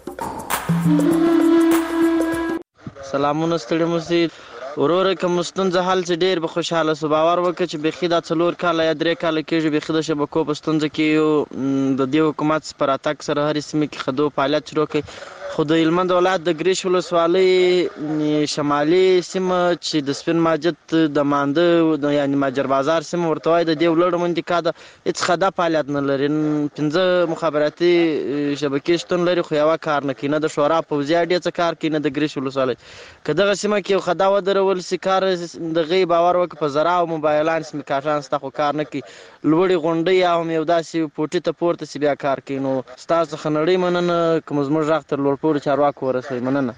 سلامونه ستړي مو وروره کوم ستونزه حل چې ډیر به خوشاله سو باور وکړي چې بخي دا څلور کال یا درې کال کېږي بخي د شبکو په ستونزه کې د دې حکومت پر اتاک سره هر سیمه کې خدو فعالیت شروع کړي. خو د هلمند ولایت د ګریش ولسوالۍ شمالي سیمه چې د سپین ماجد د مانده یعنی ماجر بازار سیمه ورته وایي د دې ولړ منطقه ده هیڅ خدا فعالیت نه لري. پنځه مخابراتي شبکې شتون لري خو یو کار نه کوي، نه د شورا پوځي اډې څخه کار کوي نه د ګریش ولسوالۍ. که دغه سیمه کې خدا ودرول سي کار د غي باور وک په زرا او موبایلان سم کاران ستا خو کار نه کوي، لوړی غونډي او یو داسې پورټي ته پورته سی بیا کار کوي. نو تاسو خنړی مننه کوم زموږ راخ تر لوړ پور چارواکو ورسوي مننه.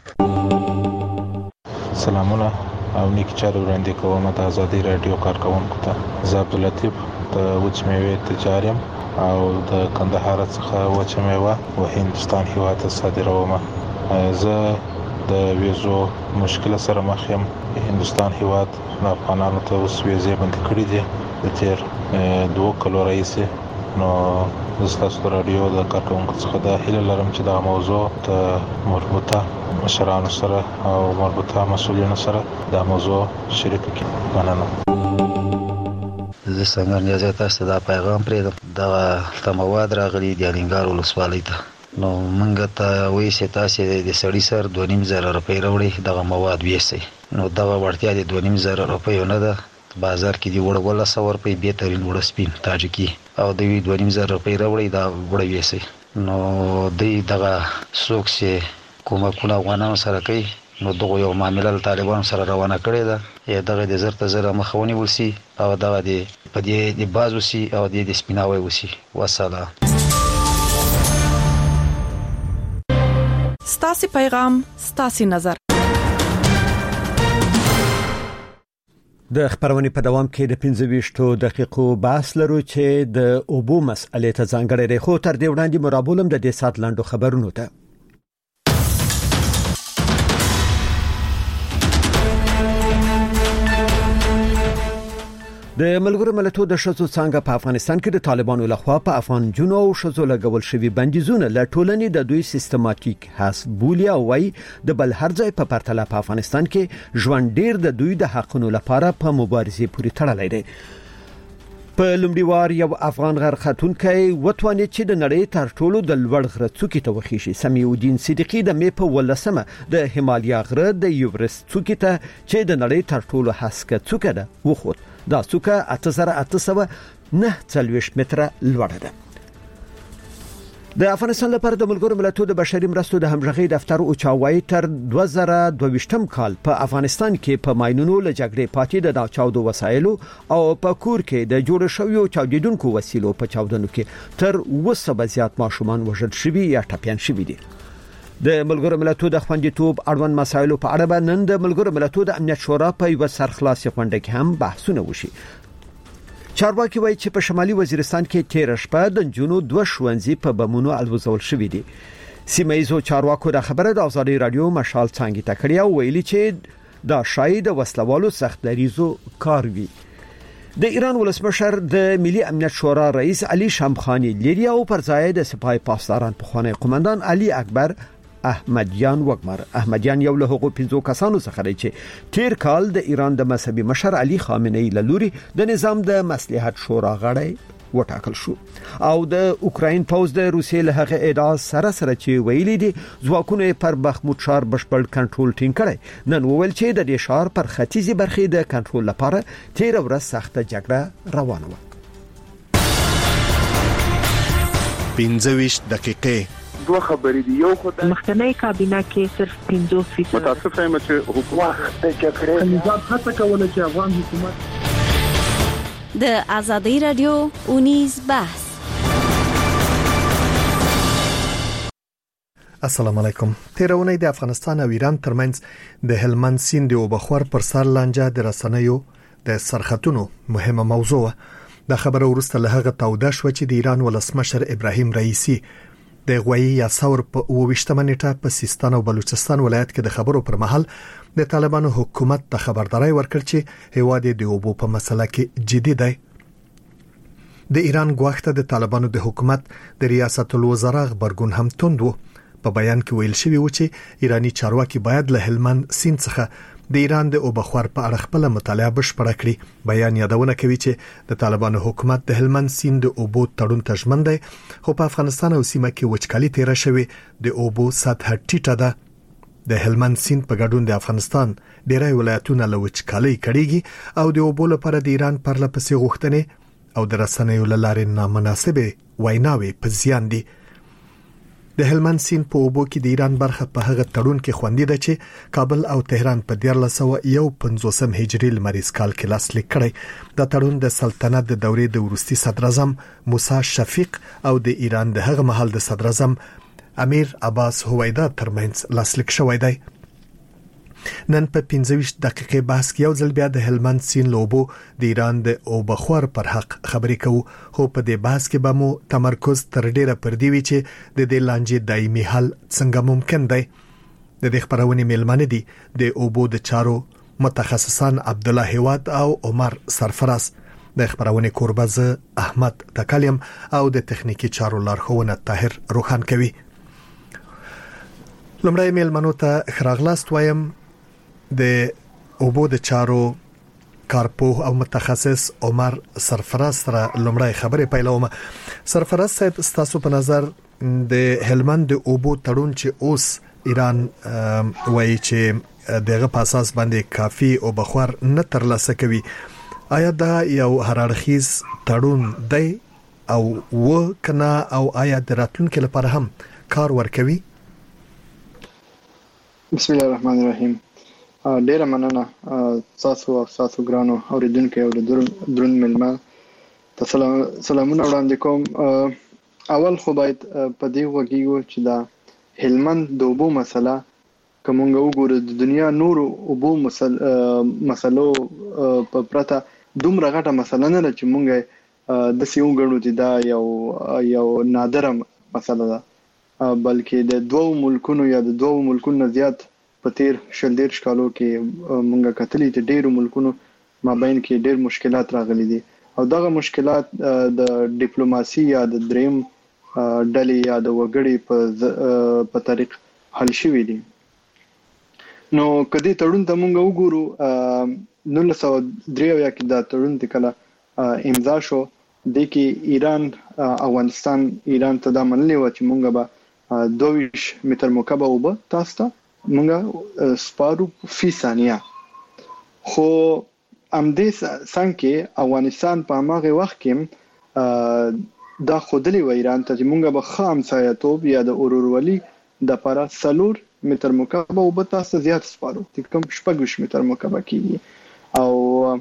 سلامونه او نیک چارو وړاندې کوم د ازادي رادیو کارکونکو ته. زه عبداللطیف د وچ میوې تجارم او د کندهار څخه وچ میوه و هندستان هیواد ته صادروم. زه د ویزو مشکل سره مخ یم. هندستان هیواد د افغانانو ته اوس ویزې بند کړې دي د تیر دوه کلو راهیسې. نو زستاسو رادیو د کارکونکو څخه د هیله لرم چې دا موضوع ته مربوطه مشرانو سره او مربوطه مسؤلینو سره دا موضوع شریک کړي. مننه. زه څنګه نیازه تاسو دا پیغام پرېږدم دا مواد راغلي د الینګار ولسوالۍ ته. نو موږ ته وایي چې تاسو د سړي سر دوه نیم زره روپۍ راوړئ دغه مواد ویسئ. نو دغه وړتیا د دوه نیم زره روپۍ نه ده. بازار کې دی وړ ولا سو روپۍ بهترین وړ سپین تاجکی او د وی دوه نیم زره روپۍ راوړئ دا وړ ویسئ. نو د دغه سوکسي کومکونه افغانانو سره کوي نو دغه یو معاملې طالبان سره روانه کړې ده یا دغه د زرت زره مخونی ولسی او دغه د پدې د بازو سي او د سپیناوي وسی والسلام. ستاسي پیغام ستاسي نظر. د خبرونې په دوام کې د پنځه ویشتو دقیقو بحث لرو چې د اوبو مسئلې ته ځانګړی دی خو تر دې وړاندې مرابولم د دې سات لاندو خبرونو ته. د ملګرو ملتونو د شذو څنګه په افغانستان کې د طالبانو لخوا په افغان جنو او شذو لګول شوی بندیزونه له ټولنې د دوی سیستماتیک حسابولیا وای د بل هر ځای په پرتله په افغانستان کې ژوند ډیر د دوی د حقونو لپاره په مبارزه پورې تړلی دی. په لومړیوار یو افغان غر خاتونکي وتواني چې د نړۍ تر ټولو د لوړ غره څوکې ته وخیشي. سمیع الدین صدیقی د مې په ولسمه د هیمالیا غره د یوورست څوکې ته چې د نړۍ تر ټولو هسکه څوکه ده وخوت. دا څوکه اته زره اته سوه نه څلوېښت متره لوړه ده. د افغانستان لپاره د ملګرو ملتونو د بشري مرستو د همغږي دفتر او چاوي تر دوه زره دوه ویشتم کال په افغانستان کې په ماينونو له جګړې پاتې د چاودو وسایلو او په کور کې د جوړ شویو چاودیدونکو وسیلو په چاودنو کې تر وسه زیات ماشومان وژل شوي یا ټپيان شوي دي. د ملګرو ملتونو د خوندیتوب اړوند مسایلو په اړه نن د ملګرو ملتونو د امنیت شورا په یو سرخلاصي غونډه کې هم بحثونه وشي. چارواکي وایي چې په شمالي وزیرستان کې تیر شپه د جنونو دوه شونځي په بمونو الوزول شوې دي. سیمایزو چارواکو د خبره د ازادي رادیو مشال څنګه تکړه او ویلي چې دا شاید د وسلوالو سخت دریزو کار وي. د ایران ولسمشر د ملي امنیت شورا رئیس علي شمخانی لري او پر ځای د سپاه پاسداران په خوانی قومندان علي اکبر احمدیان وګمر. احمدیان یو له حقوق پنځو کسانو څخه دی چې تیر کال د ایران د مذهبي مشر علي خامنئي لوري د نظام د مصلحت شورا غړی وټاکل شو او د اوکراین پوز د روسیې له هغه ادعا سره سره چې ویلي دي ځواکونه پر بخموت ښار بشپړ کنټرول ټینګ کړي. نن وویل چې د دې ښار پر ختیځي برخې د کنټرول لپاره تیر ورځ سخته جګړه روانه و. پنځه ویشت دقیقې دوه خبرې دي. یو خدای مخکنی کابینه کې صرف پنځوس فیصد متاسف یم چې حکومت کې کړی نظام هڅه کوله چې افغان حکومت د ازادي رادیو اونیز بحث. السلام علیکم. تیرونه د افغانستان او ایران ترمنځ د هلمند سیند او بخور پر سر لانجه د رسنیو د سرختونو مهمه موضوع ده. خبره ورسته له هغه توده شو چې د ایران ولسمشر ابراهیم رئیسی د غوي یا ثور په وشتمه نیټه په سیستان او بلوچستان ولایت کې د خبرو پر مهال د طالبانو حکومت ته خبرداري ورکړ چې هیواد د اوبو په مسله کې جدي دی. د ایران غوښته د طالبانو د حکومت د ریاست الوزرا خبرګون هم توند و. په بیان کې ویل شوی و چې ایرانی چارواکي باید له هلمند سیند څخه د ایران د اوبخور په اړه خپل مطالعه بشپړه کړي. بیان یادونه کوي چې د طالبانو حکومت د هلمند سیند د اوبو تړون ته ژمن دی خو په افغانستان او سیمه کې وچکالي تیر شوی د اوبو سطح ټیټه ده. د هلمند سیند په ګډون د افغانستان ډیری ولایتونه له وچکالۍ کړيږي او د اوبو لپاره د ایران پر لپسې غوښتنې او د رسنیو لارې نامناسبه ویناوي په زیان دي. د هلمند سیند په اوبو کې د ایران برخه په هغه تړون کې خوندې ده چې کابل او تهران په دیارلس سوه یو پنځوسم هجري لمریز کال کې لاسلیک کړی. دا تړون د سلطنت د دورې د وروستي صدر اعظم موسی شفیق او د ایران د هغه مهال د صدر اعظم امیر عباس هویدا ترمنځ لاسلیک شوی دی. نن په پنځه ویشت دقیقې بحث کې یو ځل بیا د هلمند سیند لوبو د ایران د اوبخور پر حق خبرې کوو خو په دې بحث کې به مو تمرکز تر ډیره پر دی وی چې د دې لانجې دایمي حل څنګه ممکن دی. د دې خبرونې میلمانه دي د اوبو د چارو متخصصان عبد الله هیواد او عمر سرفراز. د خبرونې کوربه احمد تکلم او د تخنیکی چارو لارښوونه طاهر روحان کوي. لمړی میلمنو ته خراغلاست وایم د اوبو د چارو کارپوه او متخصص عمر سرفراز سره لمړی خبرې پیلوم. سرفراز صاحب تاسو په نظر د هلمند د اوبو تړون چې اوس ایران وایي چې دغه په اساس باندې کافي او بخور نه ترلاسه کوي، آیا دا یو هررخیز تړون دی او و کنا او آیا د راتلونکو لپاره هم کار ورکوي؟ بسم الله الرحمن الرحیم. ډیره مننه تاسو او تاسو ګرانو اوریدونکو او درون ملما ته سلامونه وړاندې کوم. اول خو باید په دې وګیو چې دا هلمند د اوبو مسله کومه وګوره د دنیا نور اوبو مسلو په پرته دومره غټه مسله نه چې مونږه د سیو غړو دي دا یو یو نادره مسله ده، بلکې د دوو ملکونو یا د دوو ملکونو زیات په تیر شل ډیر شکالو کې مونږه کتلې چې ډیرو ملکونو مابین کې ډیر مشکلات راغلي دي او دغه مشکلات د ډیپلوماسي یا د دریم ډلې یا د وګړي په په طریق حل شوي دي. نو کدی تړون ته مونږ وګورو نولس سوه درې اویا کې دا تړون د کله امضا شو، د کې ایران افغانستان ایران ته دا منلې و چې مونږ به دوه ویشت متر مکعب اوبه تاسو ته مونږ سپارو فی ثانیه. خو امدې څنګه افغانستان په هغه وخت کې دا خودلی و ایران ته چې مونږ به خام سایتوب یا د اورورولي د لپاره سلور متر مکعب او به تاسو زیات سپارو چې کوم شپږ متر مکعب کیږي او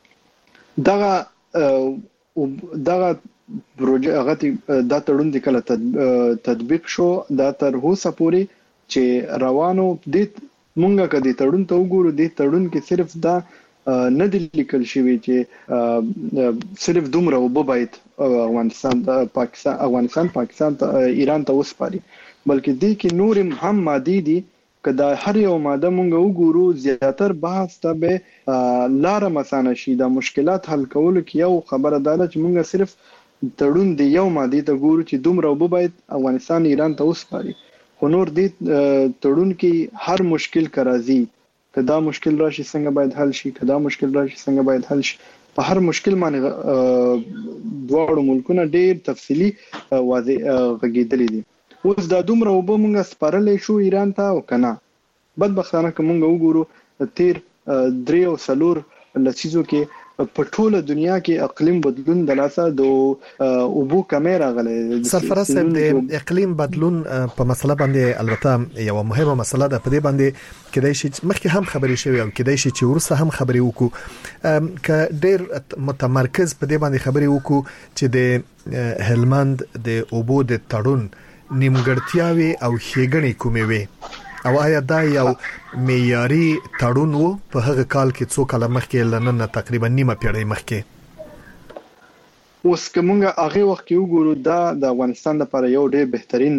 دغه دغه پروژه هغه د تړون د کله تطبیق شو دا تر اوسه پورې چې روانو د مونږه کدي تړون ته وګورو د تړون کې صرف دا نه د لیکل شوی چې صرف دومره وب باید افغانستان د پاکستان افغانستان پاکستان ته ایران ته وسپاري، بلکې د کې نور هم ماده دي کدا هر یو ماده مونږ وګورو زیاتر بحث ته به لار مسانه شي د مشکلات حل کول کې یو خبره ده چې مونږ صرف تړون دی یو ماده ته ګورو چې دومره وب باید افغانستان ایران ته وسپاري، خو نور دی تړون کې هر مشکل کرازي کدا مشکل راشي څنګه باید حل شي کدا مشکل راشي څنګه باید حل شي په هر مشکل باندې دواړو ملکونه ډېر تفصیلی واضح غږیدلې دي. اوس دا دومره وب مونږه سپارلې شو ایران ته او کنه بدبختانه کومه وګورو تیر درې او سلور لسیزو کې په ټوله دنیا کې اقلیم بدلون د لاسه د اوبو کمیرا غلې سرفراز صاحب د اقلیم بدلون په مسله باندې البته یو مهمه مسله ده، په دې باندې کدای شي مخکې هم خبرې شوي او کدای شي چې ورسره هم خبرې وکړو ک ډېر متمرکز په دې باندې خبرې وکړو چې د هلمند د اوبو د تړون نیمګړتیاوي او ښېګڼې کومې وي او آیا دا یو معیاري تړون وو په هغه کال کې څو کال مخکې لنن تقریبا نیمه پیړۍ مخکې؟ اوس کومه هغه وخت کې وګورو دا د افغانستان لپاره یو ډېر بهترین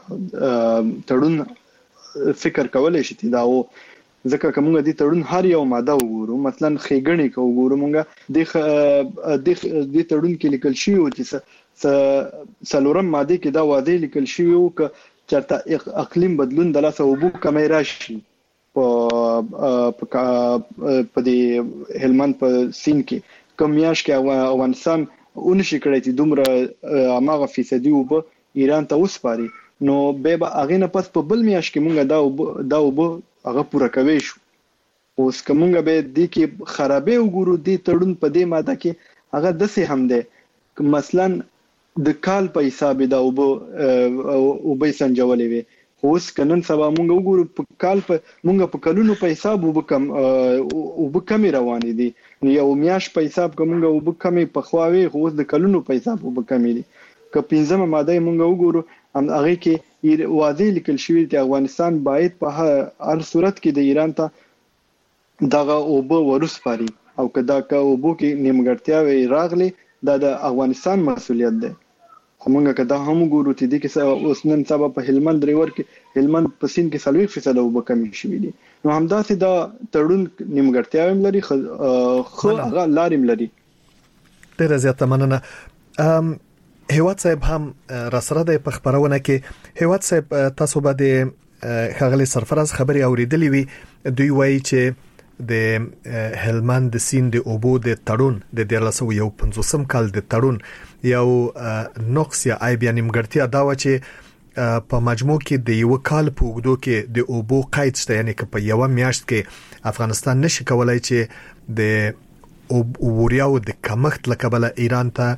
تړون فکر کولای شي دا و ځکه کومه دي تړون هر یو ماده وګورو مثلا ښېګڼې کو وګورو مونږه د د تړون کې لیکل شي او چې سلورم ماده کې دا واضح لیکل شي او ک چرته اقلیم بدلون د لاسه وبو کمی راشي په په د هلمند په سین کې کمیاش کې افغانستان اونشي کړی چې دومره اماغه فیصدي وب ایران ته وسپاري نو به به اغه نه پس په بل میاش کې مونږ دا دا وب هغه پوره کوي شو. اوس کومه به د کې خرابې وګورو د تړون په دې ماده کې هغه د سه هم ده مثلا د کال په حساب دا وب او به سنجولې وي، خو اوس کنن سبا مونږ وګورو په کال په مونږ په کلونو په حساب وب کم او به کم روان دي یو میاش په حساب کومه وب کم په خواوي خو اوس د کلونو په حساب وب کم دي. ک پنځمه ماده مونږ وګورو هم هغه کې واضح لیکل شوی چې افغانستان باید په هر صورت کې د ایران ته دغه وب ورسپاري او کدا کا وب کې نیمګړتیا راغلي دا د افغانستان مسولیت ده. همغه کدا هم ګورو چې د کې اوس نن سبا په هلمند ریور کې هلمند په سین کې سلوي فیصد وب کمی شوی دي نو همداسې دا تړون نیمګړتیا هم لري خو هغه لاریم لري. ډېر زیاته مننه. هیواد صاحب هم راسره د خبرونه کې هیواد صاحب تاسو باندې خغلی سرفراز خبري اوریدلې وي دوی وایي چې د هلمند د سین د اوبو د تړون د دیرلسو یو پنځوسم کال د تړون یو نقص یا عیب یا نیمګړتیا دا و چې په مجموع کې د یو کال په وګړو کې د اوبو قید شته، یعنی که په یو میاشت کې افغانستان نشي کولای چې د اوریاو د کمښت لکبل ایران ته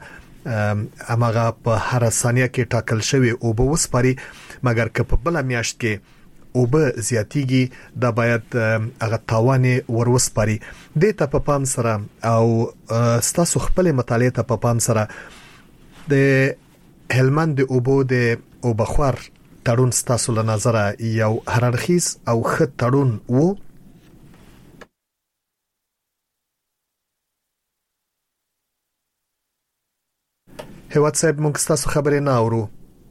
امغه په هر ثانیه کې ټاکل شوی او به وسپاري مګر که په بل میاشت کې او به زیاتیږي دا باید هغه تاوان وروسپاري د ته په پام سره او ستاسو خپل مطالعه ته په پام سره د هلمند د اوبو د او بخور تړون ستاسو له نظره یو هررخیز او خط تړون وو هیواد صاحب موږ ستاسو خبرې نه اورو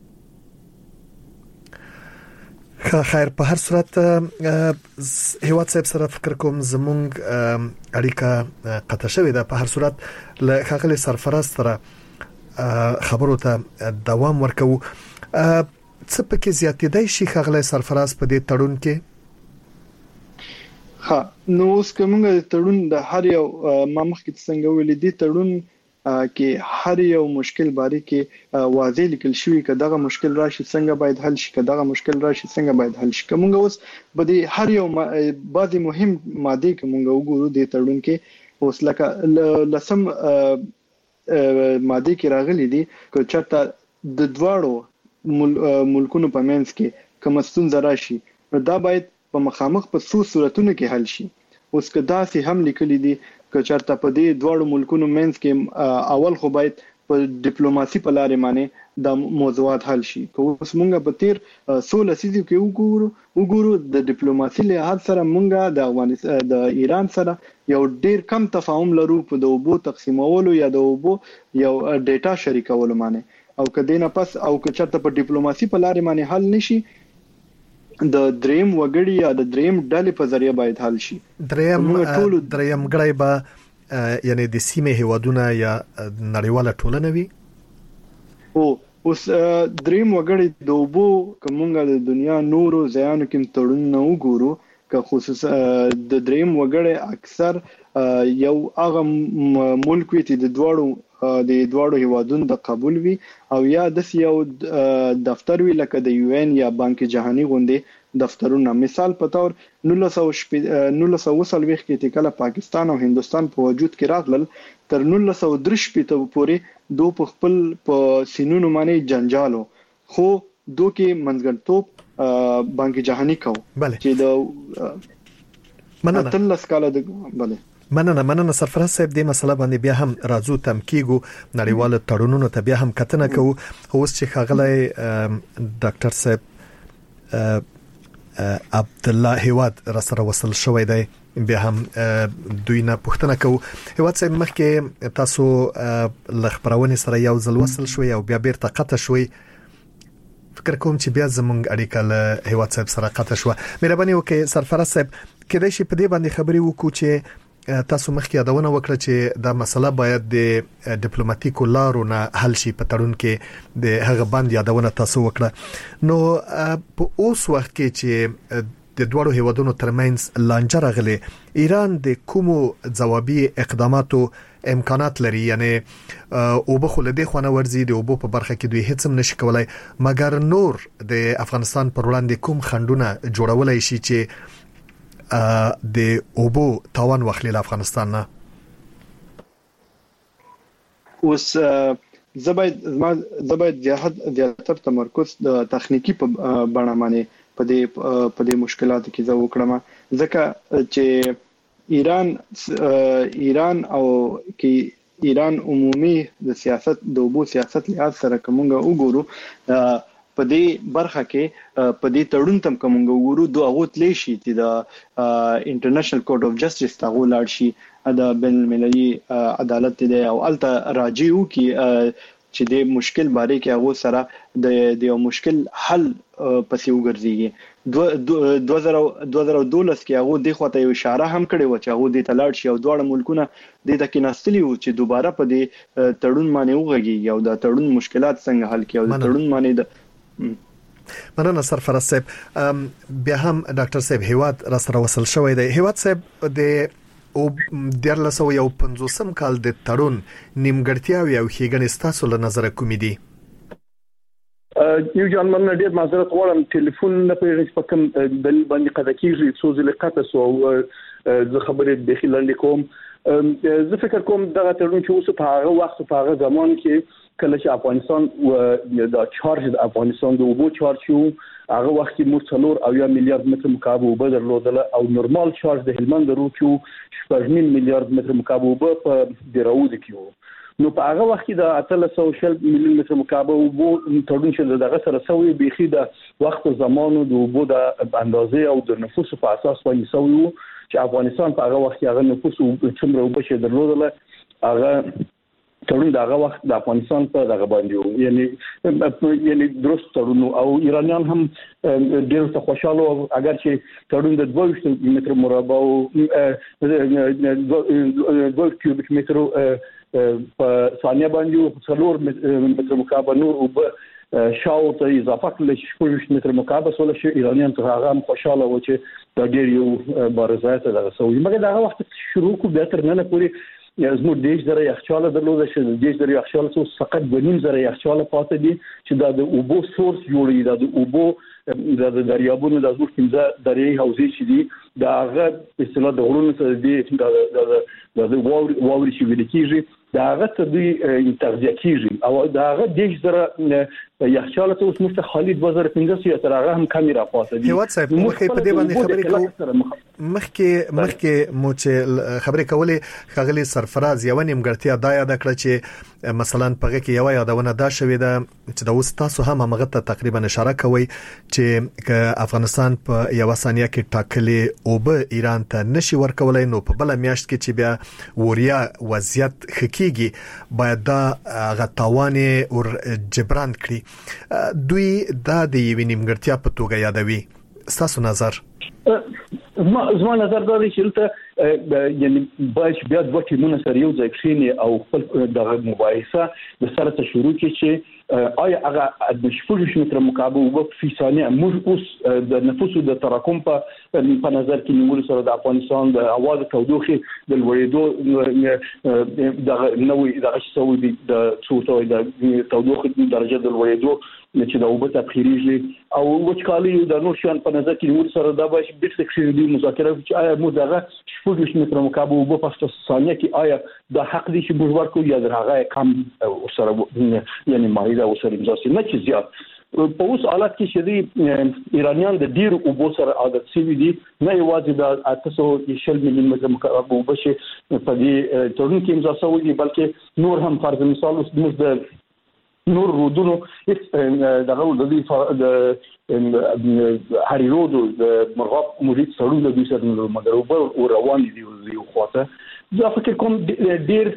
خیر په هر صورت هیواد صاحب سره فکر کوم زمونږ اړیکه قطع شوې ده په هر صورت له خغلی سرفراز سره خبرو ته دوام ورکو څه پکې زیاتېدای شي خغلی سرفراز په دې تړون کې ها نو اوس کومه تړون د هر یو ما مخکې څنګه ویل دي تړون کې هر یو مشکل باره کې واضح لیکل شوی ک دغه مشکل راشي څنګه باید حل شي ک دغه مشکل راشي څنګه باید حل شي کومه اوس بده هر یو بعضی مهم ماده کومه وګورو د تړون کې اوس لکه لسم ماده کې راغلي دي ک چرته د دواړو ملکونو په منځ کې کوم ستونزه راشي دا باید په مخامخ په څو صورتونو کې حل شي اوس کدا سي هم لیکلي دي که چرته په دې دواړو ملکونو منځ کې اول خو باید په ډیپلوماسي په لارې باندې د موضوعات حل شي که اوس مونږه په تیر سول سيزو کې وګورو وګورو د ډیپلوماسي له هڅ سره مونږه د افغانستان د ایران سره یو ډیر کم تفاهم لرو په د اوبو تقسیمولو یا د اوبو یو ډیټا شریکولو باندې او کدی نه پس او که چرته په ډیپلوماسي په لارې باندې حل نشي د دریم وګړي یا د دریم ډلې په ذریعہ باید حل شي دریم دریم غړي به یعنی د سیمه هیوادونه یا نړیواله ټولنه وي او اوس دریم وګړي د وبو کومه د دنیا نورو ځایانو کې تړون نه وګورو که خصوصا د دریم وګړي اکثر یو هغه ملک وي چې د دوړو د دوړو هیوادونو د قبول وي او یا د یو دفتر وی لکه د یو ان یا بانک جهانی غونډې دفترونه مثال په تور نولس سوه ویشت کې کله پاکستان او هندستان په وجود کې راغلل تر نولس سوه درې پورې دو په خپل په سینونو باندې جنجالو خو دو کې منځګړتوب بانک جهانی کو چې د مننه تلس کاله د بله مننه مننه سرفراز صاحب دې مسله باندې بیا هم راځو تم کیګو نړیوال تړونونو ته بیا هم کتنه کوو اوس چې خغلی ډاکټر صاحب عبد الله هیواد را سره وصل شوی دی بیا هم دوی نه پوښتنه کوو هیواد صاحب مخکې تاسو لخبرونه سره یو ځل وصل شوی او بیا بیرته قطع شوی فکر کوم چې بیا زمونږ اړیکه له هیواد صاحب سره قطع شوه مهرباني وکړئ سرفراز صاحب کله چې په دې باندې خبري وکړو چې تاسو مخکې یادونه وکړه چې دا مسله باید د ډیپلوماټیکو لارو نه حل شي په تړون کې د هغه باندې یادونه تاسو وکړه نو په اوس وخت کې چې د دوړو هیوادونو ترمنځ لانجه راغلي ایران د کومو ځوابي اقداماتو امکانات لري یعنی او به خو له دې خونه ورزي د اوبو په برخه کې دوی هیڅ هم نشي کولای مګر نور د افغانستان پر وړاندې کوم خندونه جوړولای شي چې د اوبو تاوان واخلي له افغانستان نه اوس زباید زباید زیاتر تمرکز د تخنیکی په بڼه باندې په دې په دې مشکلاتو کې زه وکړم ځکه چې ایران ایران او کې ایران عمومي د سیاست د اوبو سیاست لحاظ سره کومه وګورو په دې برخه کې په دې تړون تم کومه وګورو دوه غوت لشي چې د انټرنیشنل کورټ اف جسټس تاغو لاړ شي د بین المللي عدالت دی او الته راجیو کې چې د مشکل باره کې هغه سره د یو مشکل حل پسې وګرځي دوه هزار دولس کې هغه د خواته یو اشاره هم کړې و چې هغه د تلاړ شي او دواړه ملکونه د دکې نستلی و چې دوباره په دې تړون باندې وغږي یو د تړون مشکلات څنګه حل کړي او د تړون باندې د مننه سرفراز صاحب بیا هم ډاکټر صاحب هیواد را سره وصل شوی دی هیواد صاحب د او درلسو یو پنځوسم کال د تړون نیمګړتیاوي او ښېګڼې ستاسو له نظره کومې دي یو ځان من ډیر معذرت غواړم ټلیفون نه پیژنې په کوم دلیل باندې قضا کیږي څو ځله قطع سو زه خبرې د خلانډ کوم زه فکر کوم دغه تړون چې اوس په هغه وخت په هغه زمان کې کله چې افغانستان و د چارج د افغانستان د اوبو چارج شو هغه وخت کې موږ څلور او یا میلیارډ متر مکعب اوبه درلودل او نورمال چارج د هلمند درو کې شپږ نیم میلیارډ متر مکعب اوبه په دراود کې وو. نو په هغه وخت کې د اتلس او شل میلیون متر مکعب اوبو تړون چې دغه سره سوی بيخي د وخت زمانو د اوبو د اندازې او د نفوس په اساس باندې سوی وو چې افغانستان په هغه وخت کې هغه نفوس څومره اوبه چې درلودل هغه تړون دغه وخت د افغانستان په دغه باندې وو یعنی یعنی درست تړون او ایرانیان هم ډېر څه خوشاله اگر چې تړون د دوه ویشت متر مربع او دوه کیوبیک متر په ثانیه باندې څلور متر مکعب نور اوبه شاو ته اضافه کړل چې شپږ متر مکعب سول شي ایرانیان ته هغه هم خوشاله و چې د ډېر یو بارزایت دغه سوي مګر دغه وخت شروع کو به تر نه پوری زموږ دیش دره یخچاله درلوده چې دیش دره یخچاله څو فقط بنیم زره یخچاله پاتې دي چې د اوبو سورس جوړي د اوبو د دریابونو د زور پنځه درې حوزې چې دي دا هغه په اصطلاح د غرونو سره دي د د واوري چې ویل کیږي دا هغه ته دوی تغذیه کیږي او دا هغه دیش دره یخچاله ته اوس مشته خالد بازار پنځه سي تر هغه هم کمی را پاتې دي هیواد صاحب مخکې په دې باندې خبرې کوو مخکې مخکې مو چې خبرې کولې خغلی سرفراز یو نیمګړتیا دا یاد کړ چې مثلا پغه کې یو یادونه دا شوې ده چې د اوس تاسو هم هغه ته تقریبا اشاره کوي چې افغانستان په یو ثانیه کې ټاکلې او به ایران ته نشي ورکولای نو په بل میاشت کې چې بیا وریا وضعیت خکېږي باید دا غتاوانه او جبران کړي دوی دا د یو نیمګړتیا په توګه یادوي ستاسو نظر زما زما نظر دا دی چې ته یعنی باید بیا د وخت مونږ سره یو ځای کښینی او خپل د مباحثه د سره ته شروع کړي چې آیا هغه د شپږ متر مکعب او په ثانیه موږ اوس د نفوسو د تراکم په په نظر کې نیول سره د افغانستان د اواز تودوخه د لوړېدو د نوې د غشسوي د څوټو د تودوخه درجه د لوړېدو چې د اوبه تبخیریږي او وچکالي د نور شان په نظر کې نیول سره دا به د سکشن دی مذاکره چې آیا موږ دغه شپږ متر مکعب اوبه په ثانیه کې آیا د حق دي چې موږ ورکو یا درغه کم سره یعنی مایده او سره امزاسي نه چې زیات په اوس حالت کې چې دی ایرانیان د ډیر اوبو سره عادت شوي دي نه یوازې د اته سل میلیون متر مکعب اوبه چې په دې تړون کې امضا شوی دي بلکې نور هم فرض مثال اوس موږ د نور رودونو دغه د دې د هریرود د مرغاب موجود سړو د دوی سره مګر او روان دي یو خواته دا فکر کوم ډیر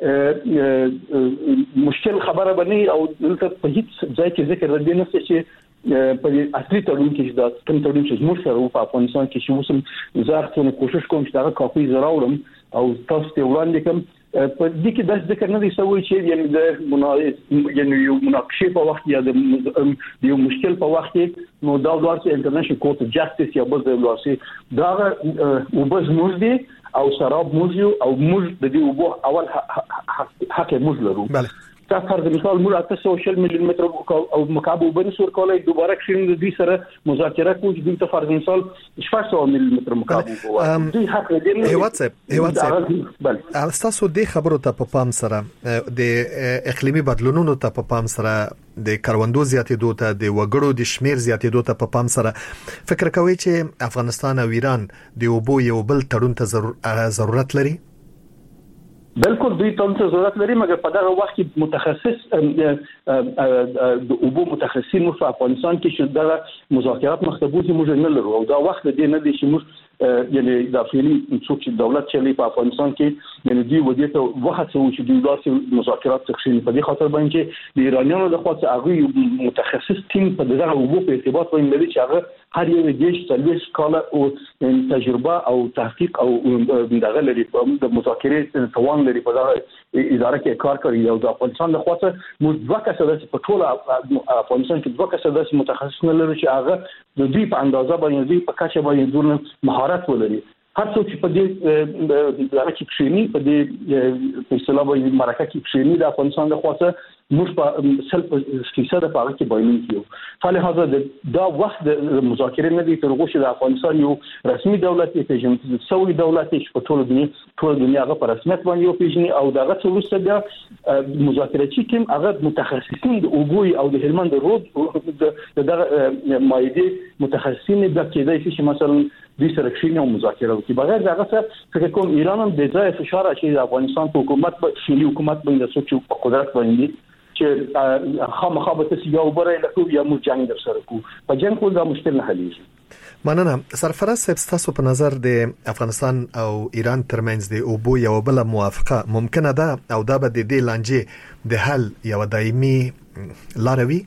مشکل خبره بني او دلته په هیڅ ځای کې ذکر ردی نه چې په اصلي تړون کې دا کوم تړون چې موږ سره په افغانستان کې چې اوسم زه کوشش کوم چې دا کاپي زراوړم او تاسو ته وړاندې کوم په دې کې د ذکر نه دی سوي چې یعنی د مناقشه یعنی یو مناقشه په وخت یا د یو مشکل په وخت کې نو دا ورته انټرنیشنل کورټ اف جاستس یا بل ځای ورسي دا او بس موږ دي او شراب موږ او موږ د دې وبو اول حق موږ لرو بله تا فرض مثال موږ اته سل میلیون متر او مکعب وبني سور کولای دوباره کښین د دې سره مذاکره کوي د ته فرض مثال شپږ میلیون متر مکعب وبو دوی حق لري هیواد صاحب هیواد صاحب بله تاسو د خبرو ته په پام سره د اقلیمي بدلونونو ته په پام سره د کروندو زیاتېدو ته د وګړو د شمیر زیاتېدو ته په پام سره فکر کوي چې افغانستان او ایران د اوبو یو بل تړون ته ضرورت لري بالکل دوی ته ضرورت لري مګر په دغه وخت کې متخصص د اوبو متخصصین مو په افغانستان کې چې دغه مذاکرات مختبوزي موږ نه لرو او دا وخت دې نه دي چې موږ یعنی د فعلی څوک چې دولت چلی په افغانستان کې یعنی دوی ودی ته وخت څو چې دوی داسې مذاکرات تخشین په دې خاطر باندې د ایرانیانو د خاطر هغه متخصص ټیم په دغه اوبو په ارتباط باندې لري چې هغه هر یو دیش تلويش کاله او تجربه او تحقیق او دغه لري د مذاکرات توان لري په دغه اداره کې کار کوي او د افغانستان د خاطر موږ دوه کسه د په ټول افغانستان کې دوه کسه د متخصص نه لري چې هغه د دوی په اندازه باندې دوی په کچه باندې دونه مهارت ولري هر څوک چې په دې دغه کې کښینی په دې په اصطلاح باندې مرکه کې کښینی د افغانستان د خاطر موږ په سل فیصد په هغه کې بایلون کیو فلهذا دا وخت د مذاکرې نه دي تر هغه چې د افغانستان یو رسمي دولت پیژندل شوی دولت چې په ټول دنیا ټول دنیا هغه په رسمیت باندې یو پیژني او دغه څه وروسته بیا مذاکراتي ټیم هغه متخصصین د اوبوي او د هلمند رود د دغه مایده متخصصین د کېدای شي مثلا د سرکشن او مذاکره وکړي بغیر دغه څه فکر کوم ایران هم د ځای فشار اچي د افغانستان په حکومت په شلی حکومت باندې څه په قدرت باندې چې خامخا به تاسو یو بره لکه یا مو جنگ در سره کو په جنگ کول دا مشکل نه حلېږي. مننه. سرفراز صاحب تاسو په نظر د افغانستان او ایران ترمنځ د اوبو یو بل موافقه ممکنه ده او دا به د دې لانجې د حل یو دایمي لار وي؟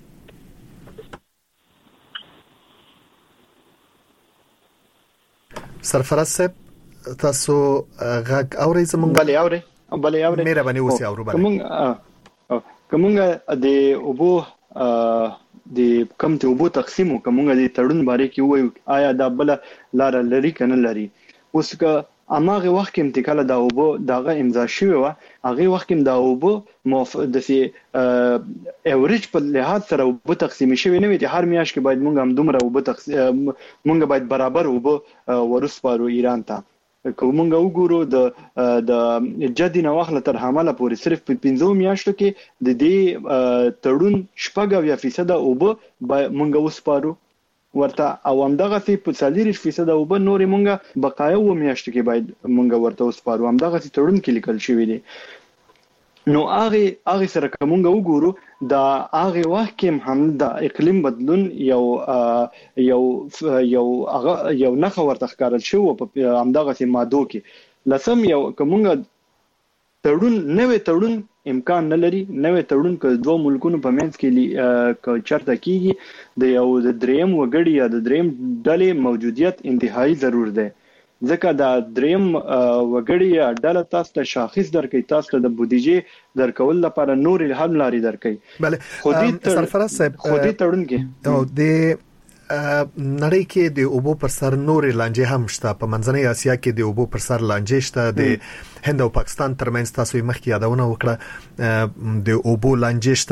سرفراز صاحب تاسو غږ اورئ زمونږ؟ بله اورئ بله اورئ مهرباني اوسئ اورو بله. کومه کومه د اوبو د کم ته اوبو تقسیم کومه د تړون باره کې وایو آیا دا بل لار لري کنه لري؟ اوس که اماغه وخت کې انتقال د اوبو دغه امضا شوی و هغه وخت کې د اوبو د سي اوریج په لحاظ سره اوبو تقسیم شوی نه وي هر میاش کې باید مونږ هم دومره اوبو تقسیم مونږ باید برابر اوبو ورسپارو ایران ته. کومنګ وګورو د د جدي نواخله تر حمله پورې صرف په پنځو میاشتو کې د دې تړون شپږ فیصد اوبه مونږ وسپارو ورته او همدغه په څلور فیصد اوبه نور مونږ بقایو و میاشتو کې باید مونږ ورته وسپارو همدغه تړون کې لیکل شوی دی. نو هغه هغه سره کومنګ وګورو دا هغه وخت کې هم د اقلیم بدلون یو یو یو هغه یو نخ ورته ښکارل شو په همدغه ماده کې لسم یو کومنګ تړون نوې تړون امکان نه لري نوې تړون ک دوه ملکونو په منځ کې ک چرته کیږي د یو د دریم وګړي یا د دریم ډلې موجودیت انتهایی ضرور ده ځکه دا دریم وګړي یا ډله تاسو ته شاخص درکې تاسو ته د بودیجې درکول لپاره نور الهام لري درکې. بله سرفراز صاحب خودي تړون کې او د نړۍ کې د اوبو پر سر نور لانجې هم شته په منځنۍ اسیا کې د اوبو پر سر لانجې شته د هند او پاکستان ترمنځ تاسو مخکې یادونه وکړه د اوبو لانجې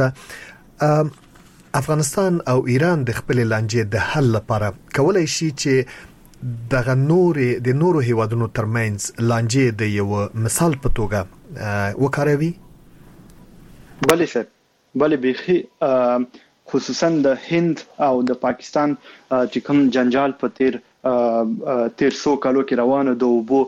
شته. افغانستان او ایران د خپل لانجې د حل لپاره کولای شي چې دغه نور د نورو هیوادونو ترمنځ لانجې د یو مثال په توګه وکاروي؟ بله سر بله بيخي خصوصا د هند او د پاکستان چې کوم جنجال په تیر تیر سو کالو کې روانه د اوبو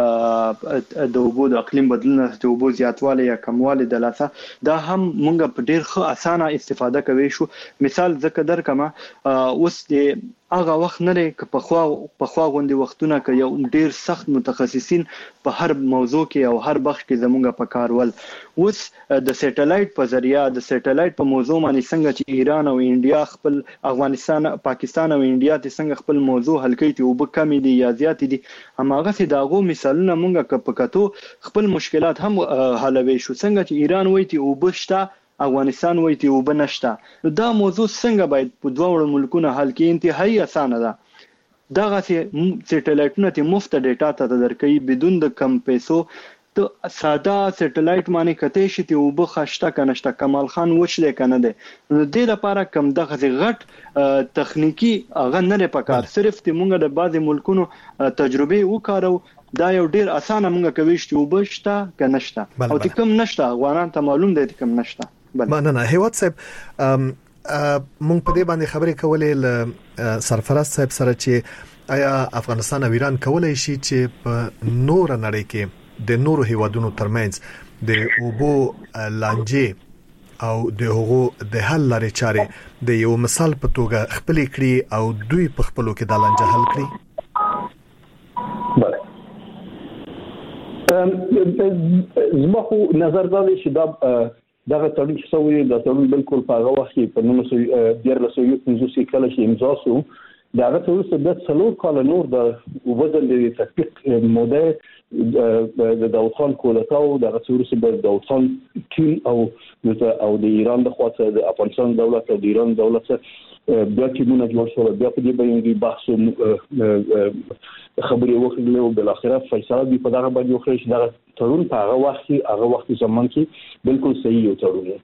د اوبو د اقلیم بدلون د اوبو زیاتوالی یا کموالی د لاسه دا هم مونږ په ډیر ښه اسانه استفاده کوي شو. مثال ذکر درکمه اوس د هغه وخت نه لري په خوا په خوا غونډي وختونه کې یو ډیر سخت متخصصین په هر موضوع کې او هر بخش کې زمونږ په کار ول اوس د سټلایټ په ذریعہ د سټلایټ په موضوع باندې څنګه چې ایران او انډیا خپل افغانستان پاکستان او انډیا ته څنګه خپل موضوع حل کوي ته وب کمی دي یا زیات دي هماغه سي داغو مثالونه مونږه په کتو خپل مشکلات هم حلوي شو. څنګه چې ایران وایي ته وبشتا افغانستان وایي ته وبنشتا دا موضوع څنګه باید په دوه ملکونو حل کې انتهایی اسانه ده. دغه سټلایټونه ته مفت ډیټا ته درکې بدون د کم پیسو ته ساده سټلایټ باندې کته شي ته وب خشته کنهشته کمال خان وچلې کنه ده نو د لپاره کم دغه غټ تخنیکی هغه نه پکار صرف ته مونږ د بعض ملکونو تجربه وکړو دا یو ډیر اسانه مونږ کوي چې وبشته کنهشته او ته کم نشته افغانان ته معلوم دی کم نشته. مننه هیواد صاحب مونږ په دې باندې خبرې کولې ل سرفراز صاحب سره چې آیا افغانستان او ایران کولای شي چې په نور نړۍ کې د نورو هیوادونو ترمنځ د اوبو لانجې او د هغو د حل لارې چارې د یو مثال په توګه خپل کړي او دوی په خپلو کې د لانجه حل کړي؟ بله زما خو نظر دا دی چې دا دغه تړون چې سوی د تړون بالکل په هغه وخت کې په نوم سو ډیر له سو یو پنځوس کله چې امضا شو دا هغه څه د څلور کال نور د وبدل د تطبیق موده د داوود خان کولتاو د څورسه د داوود خان ټیم او او د ایران د خواته د افغانستان دولت او د ایران دولت بیا چې موږ جوړ شو بیا په دې باندې بحث خبرې وکړلې او بل اخره فیصله دی په دغه باندې وکړه چې دا تړون په هغه وخت هغه وخت زمان کې بالکل صحیح یو تړون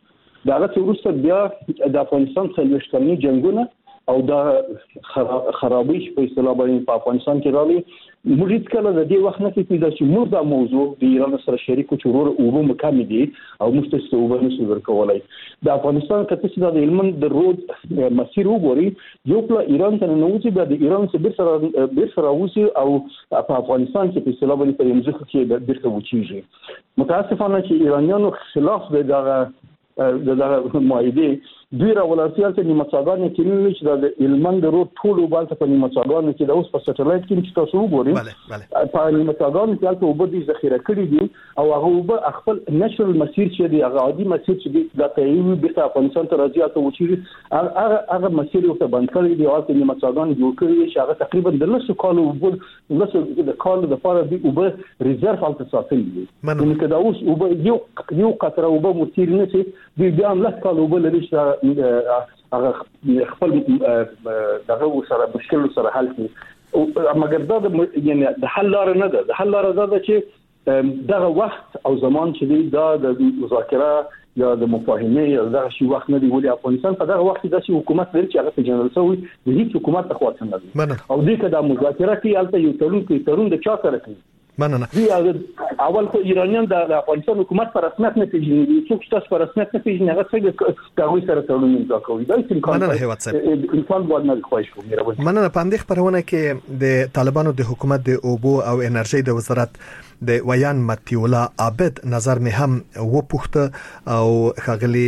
دا غته وروسته بیا د افغانستان څلوېښت کلنی جنگونه او دا خرابې په اصطلاح باندې په افغانستان کې راغلي. موږ هیڅ کله د دې وخت نه کېږي چې موږ دا موضوع د ایران سره شریکو چې ورور اوبه مکمل دي او موږ ته اوبه نشو ورکولای. د افغانستان کته چې د علم د رود مسیر وګوري یو پلا ایران ته نه وځي د ایران سره بیر سره بیر سره وځي او په افغانستان کې په اصطلاح باندې په یمځخه کې بیرته وچیږي. متاسفانه چې ایرانیانو خلاف دغه دغه معاهده دوی راولاتیال ته نیمه څاګانې کې چې د هلمند رود ټول وبالته په نیمه څاګانو کې د اوس په سټلایټ کې چې تاسو وګورئ په نیمه څاګانو کې تاسو وبد ذخیره کړی دي او هغه وب خپل نېشنل مسیر چې دی هغه عادي مسیر چې دی د تایوي د افغانستان ته راځي او چې هغه هغه مسیر یو ته بند کړی دی او د نیمه څاګانو جوړ کړی دی چې هغه تقریبا د لسو کالو وبد لسو د کال د لپاره دی وب ریزرف الته ساتل دي نو کدا اوس وب یو یو قطره وب مسیر نه شي دی بیا هم لس کالو وب لري هغه خپل دغه سره مشکل سره حل کړي مګر دا یعنی د حل لار نه ده. د حل لار دا ده چې دغه وخت او زمان چې دی دا د مذاکره یا د مفاهمه یا دغه شی وخت نه دی ولې افغانستان په دغه وخت د حکومت لري چې هغه په جنرال سوي د هیڅ حکومت ته خواته نه دی او دې کده مذاکره کوي البته یو تړون کوي تړون د چا سره کوي مننه. دی اول خو ایرانیان د افغانستان حکومت پر رسمیت نه پیژني څوک چې تاسو پر رسمیت نه پیژني هغه څنګه کاوي سره تړون امضا کوي دا څنګه مننه هیواد صاحب انسان باید نه خوښ کوي مېرمن مننه. په دې خبرونه کې د طالبانو د حکومت د اوبو او انرژي د وزارت د ویان متیولا عابد نظر مې هم وپوښته او خغلی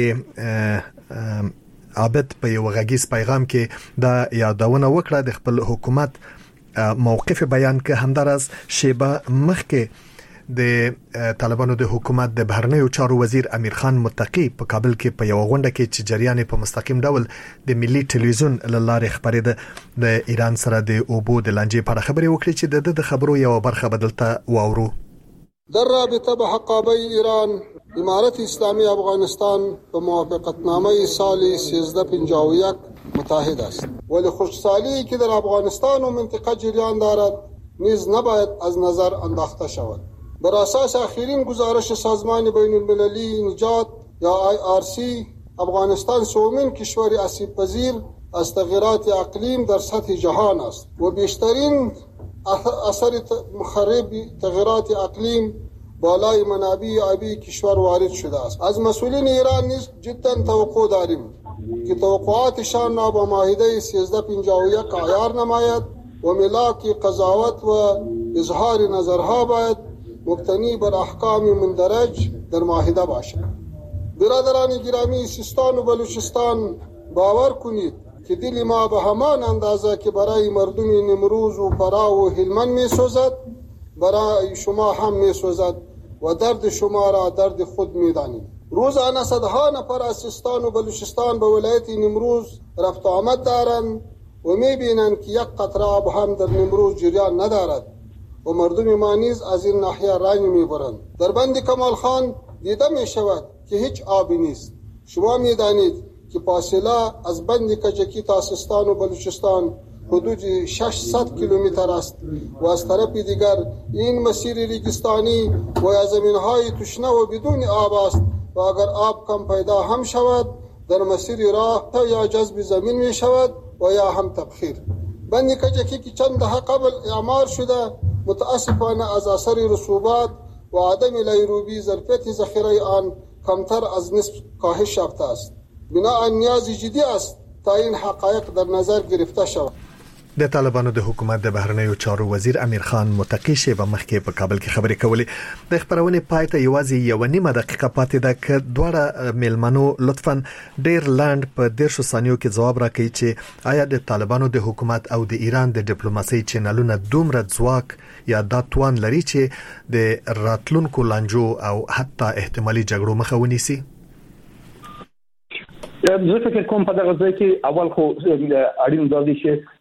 عابد په یو غږیز پیغام کې دا یادونه وکړه د خپل حکومت موقف بیان که همدارس شیبه مخکې د طالبانو د حکومت د بهرنیو چارو وزیر امیر خان متقی په کابل کې په یو غونډه کې چې جریان په مستقیم ډول د ملي ټلویزیون لاره خبرېده د ایران سره د اوبو د لانجې په اړه خبرې وکړي چې د خبرو یو برخه بدلته واورو. در رابطه به حقابه ایران امارت اسلامی افغانستان به موافقتنامه سال سیزده پنجاه و یک متحد است ولی خوشحالی که در افغانستان و منطقه جریان دارد نیز نباید از نظر انداخته شود. بر اساس اخرین گزارش سازمان بین المللی نجات یا آی آر سی افغانستان سومین کشور آسیب پذیر از تغییرات اقلیم در سطح جهان است و بیشترین اثر مخرب تغییرات اقلیم بالای منابع آبی کشور وارد شده است. از مسئولین ایران نیز جدا توقع داریم که توقعاتشان را با معاهده سیزده پنجاه و یک عیار نماید و ملاک قضاوت و اظهار نظرها باید مبتنی بر احکام مندرج در معاهده باشد. برادران گرامی سیستان و بلوچستان باور کنید که دل ما به همان اندازه که برای مردم نمروز و فرا و هلمند می سوزد برای شما هم می سوزد و درد شما را درد خود می دانید. روزانه صدها نفر از سیستان و بلوچستان به ولایت نمروز رفت آمد دارند و می بینند که یک قطره آب هم در نمروز جریان ندارد و مردم ما نیز از این ناحیه رنج می برند. در بند کمال خان دیده می شود که هیچ آبی نیست. شما می دانید که فاصله از بند کجکی تا سیستان و بلوچستان حدود ششصد کیلومتر است و از طرف دیگر این مسیر ریگستانی و یا زمینهای تشنه و بدون آب است و اگر آب کم پیدا هم شود در مسیر راه یا جذب زمین می شود و یا هم تبخیر. بند کجکی که چند دهه قبل اعمار شده متاسفانه از اثر رسوبات و عدم لیروبی ظرفیت ذخیره آن کمتر از نصف کاهش یافته است. بناء نیاز جدی است تا این حقایق در نظر گرفته شود. د طالبانو د حکومت د بهرنیو چارو وزیر امیر خان متقی شیبه مخکې په کابل کې خبرې کولې. د خبرونه پای ته یوازې یو نیمه دقیقه پاتې ده که دواړه میلمنو لطفاً ډیر لاند په دیرشو ثانیو کې جواب راکړي چې آیا د طالبانو د حکومت او د ایران د ډیپلوماسي چینلونه دومره ځواک یا دا توان لري چې د راتلونکو لانجو او حتی احتمالي جګړو مخه ونیسي؟ زه فکر کوم په دغه ځای کې اول خو اړین دا دی چې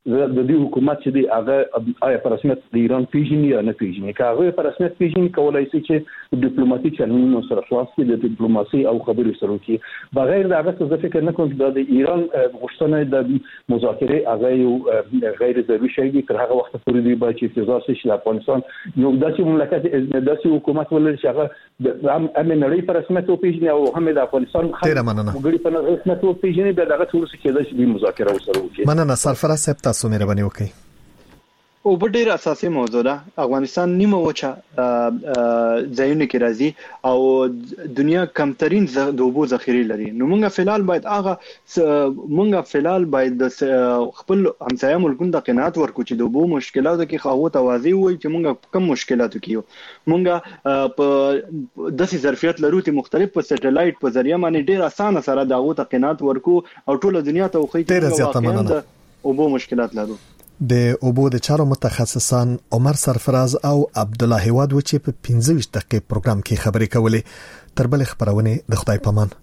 د دې حکومت چې دی هغه آیا په رسمیت د ایران پیژني یا نه پیژني که هغه په رسمیت پیژني کولای شي چې ډیپلوماټیک چینلونو سره خلاص کړي د ډیپلوماسي او خبرو سره وکړي بغیر د هغه څه فکر نه کوم چې د ایران غوښتنه د مذاکره هغه یو غیر ضروري شی دی تر هغه وخت پورې دی باید چې انتظار شي چې افغانستان یو داسې مملکت داسې حکومت ولري چې هغه د امن نړۍ په رسمیت وپیژني او هم د افغانستان وګړي په رسمیت وپیژني د هغه ټول څه کېدای شي د مذاکره سره وکړي. مننه سرفراز صاحب تاسو مهرباني وکړئ. او په ډیر اساسي موضوع ده افغانستان نیمه وچه ځایونه کې راځي او دنیا کمترین د اوبو ذخیره لري نو موږ فلال باید هغه موږ فلال باید خپل همسایه ملکونو د قناعت ورکو چې د اوبو مشکلاتو کې خاوه توازی وي چې موږ کم مشکلاتو کې موږ په داسې ظرفیت لرو چې مختلف په سټلایټ په ذریعہ باندې ډیر اسانه سره دغه ته قناعت ورکو او ټول دنیا ته وخی چې اوبو مشکلات لرو. د اوبو د چارو متخصصان عمر سرفراز او عبد الله هواد و چې په پنځه ویشت دقیقې پروګرام کې خبرې کولې تر بل خبرونه د خدای پامان.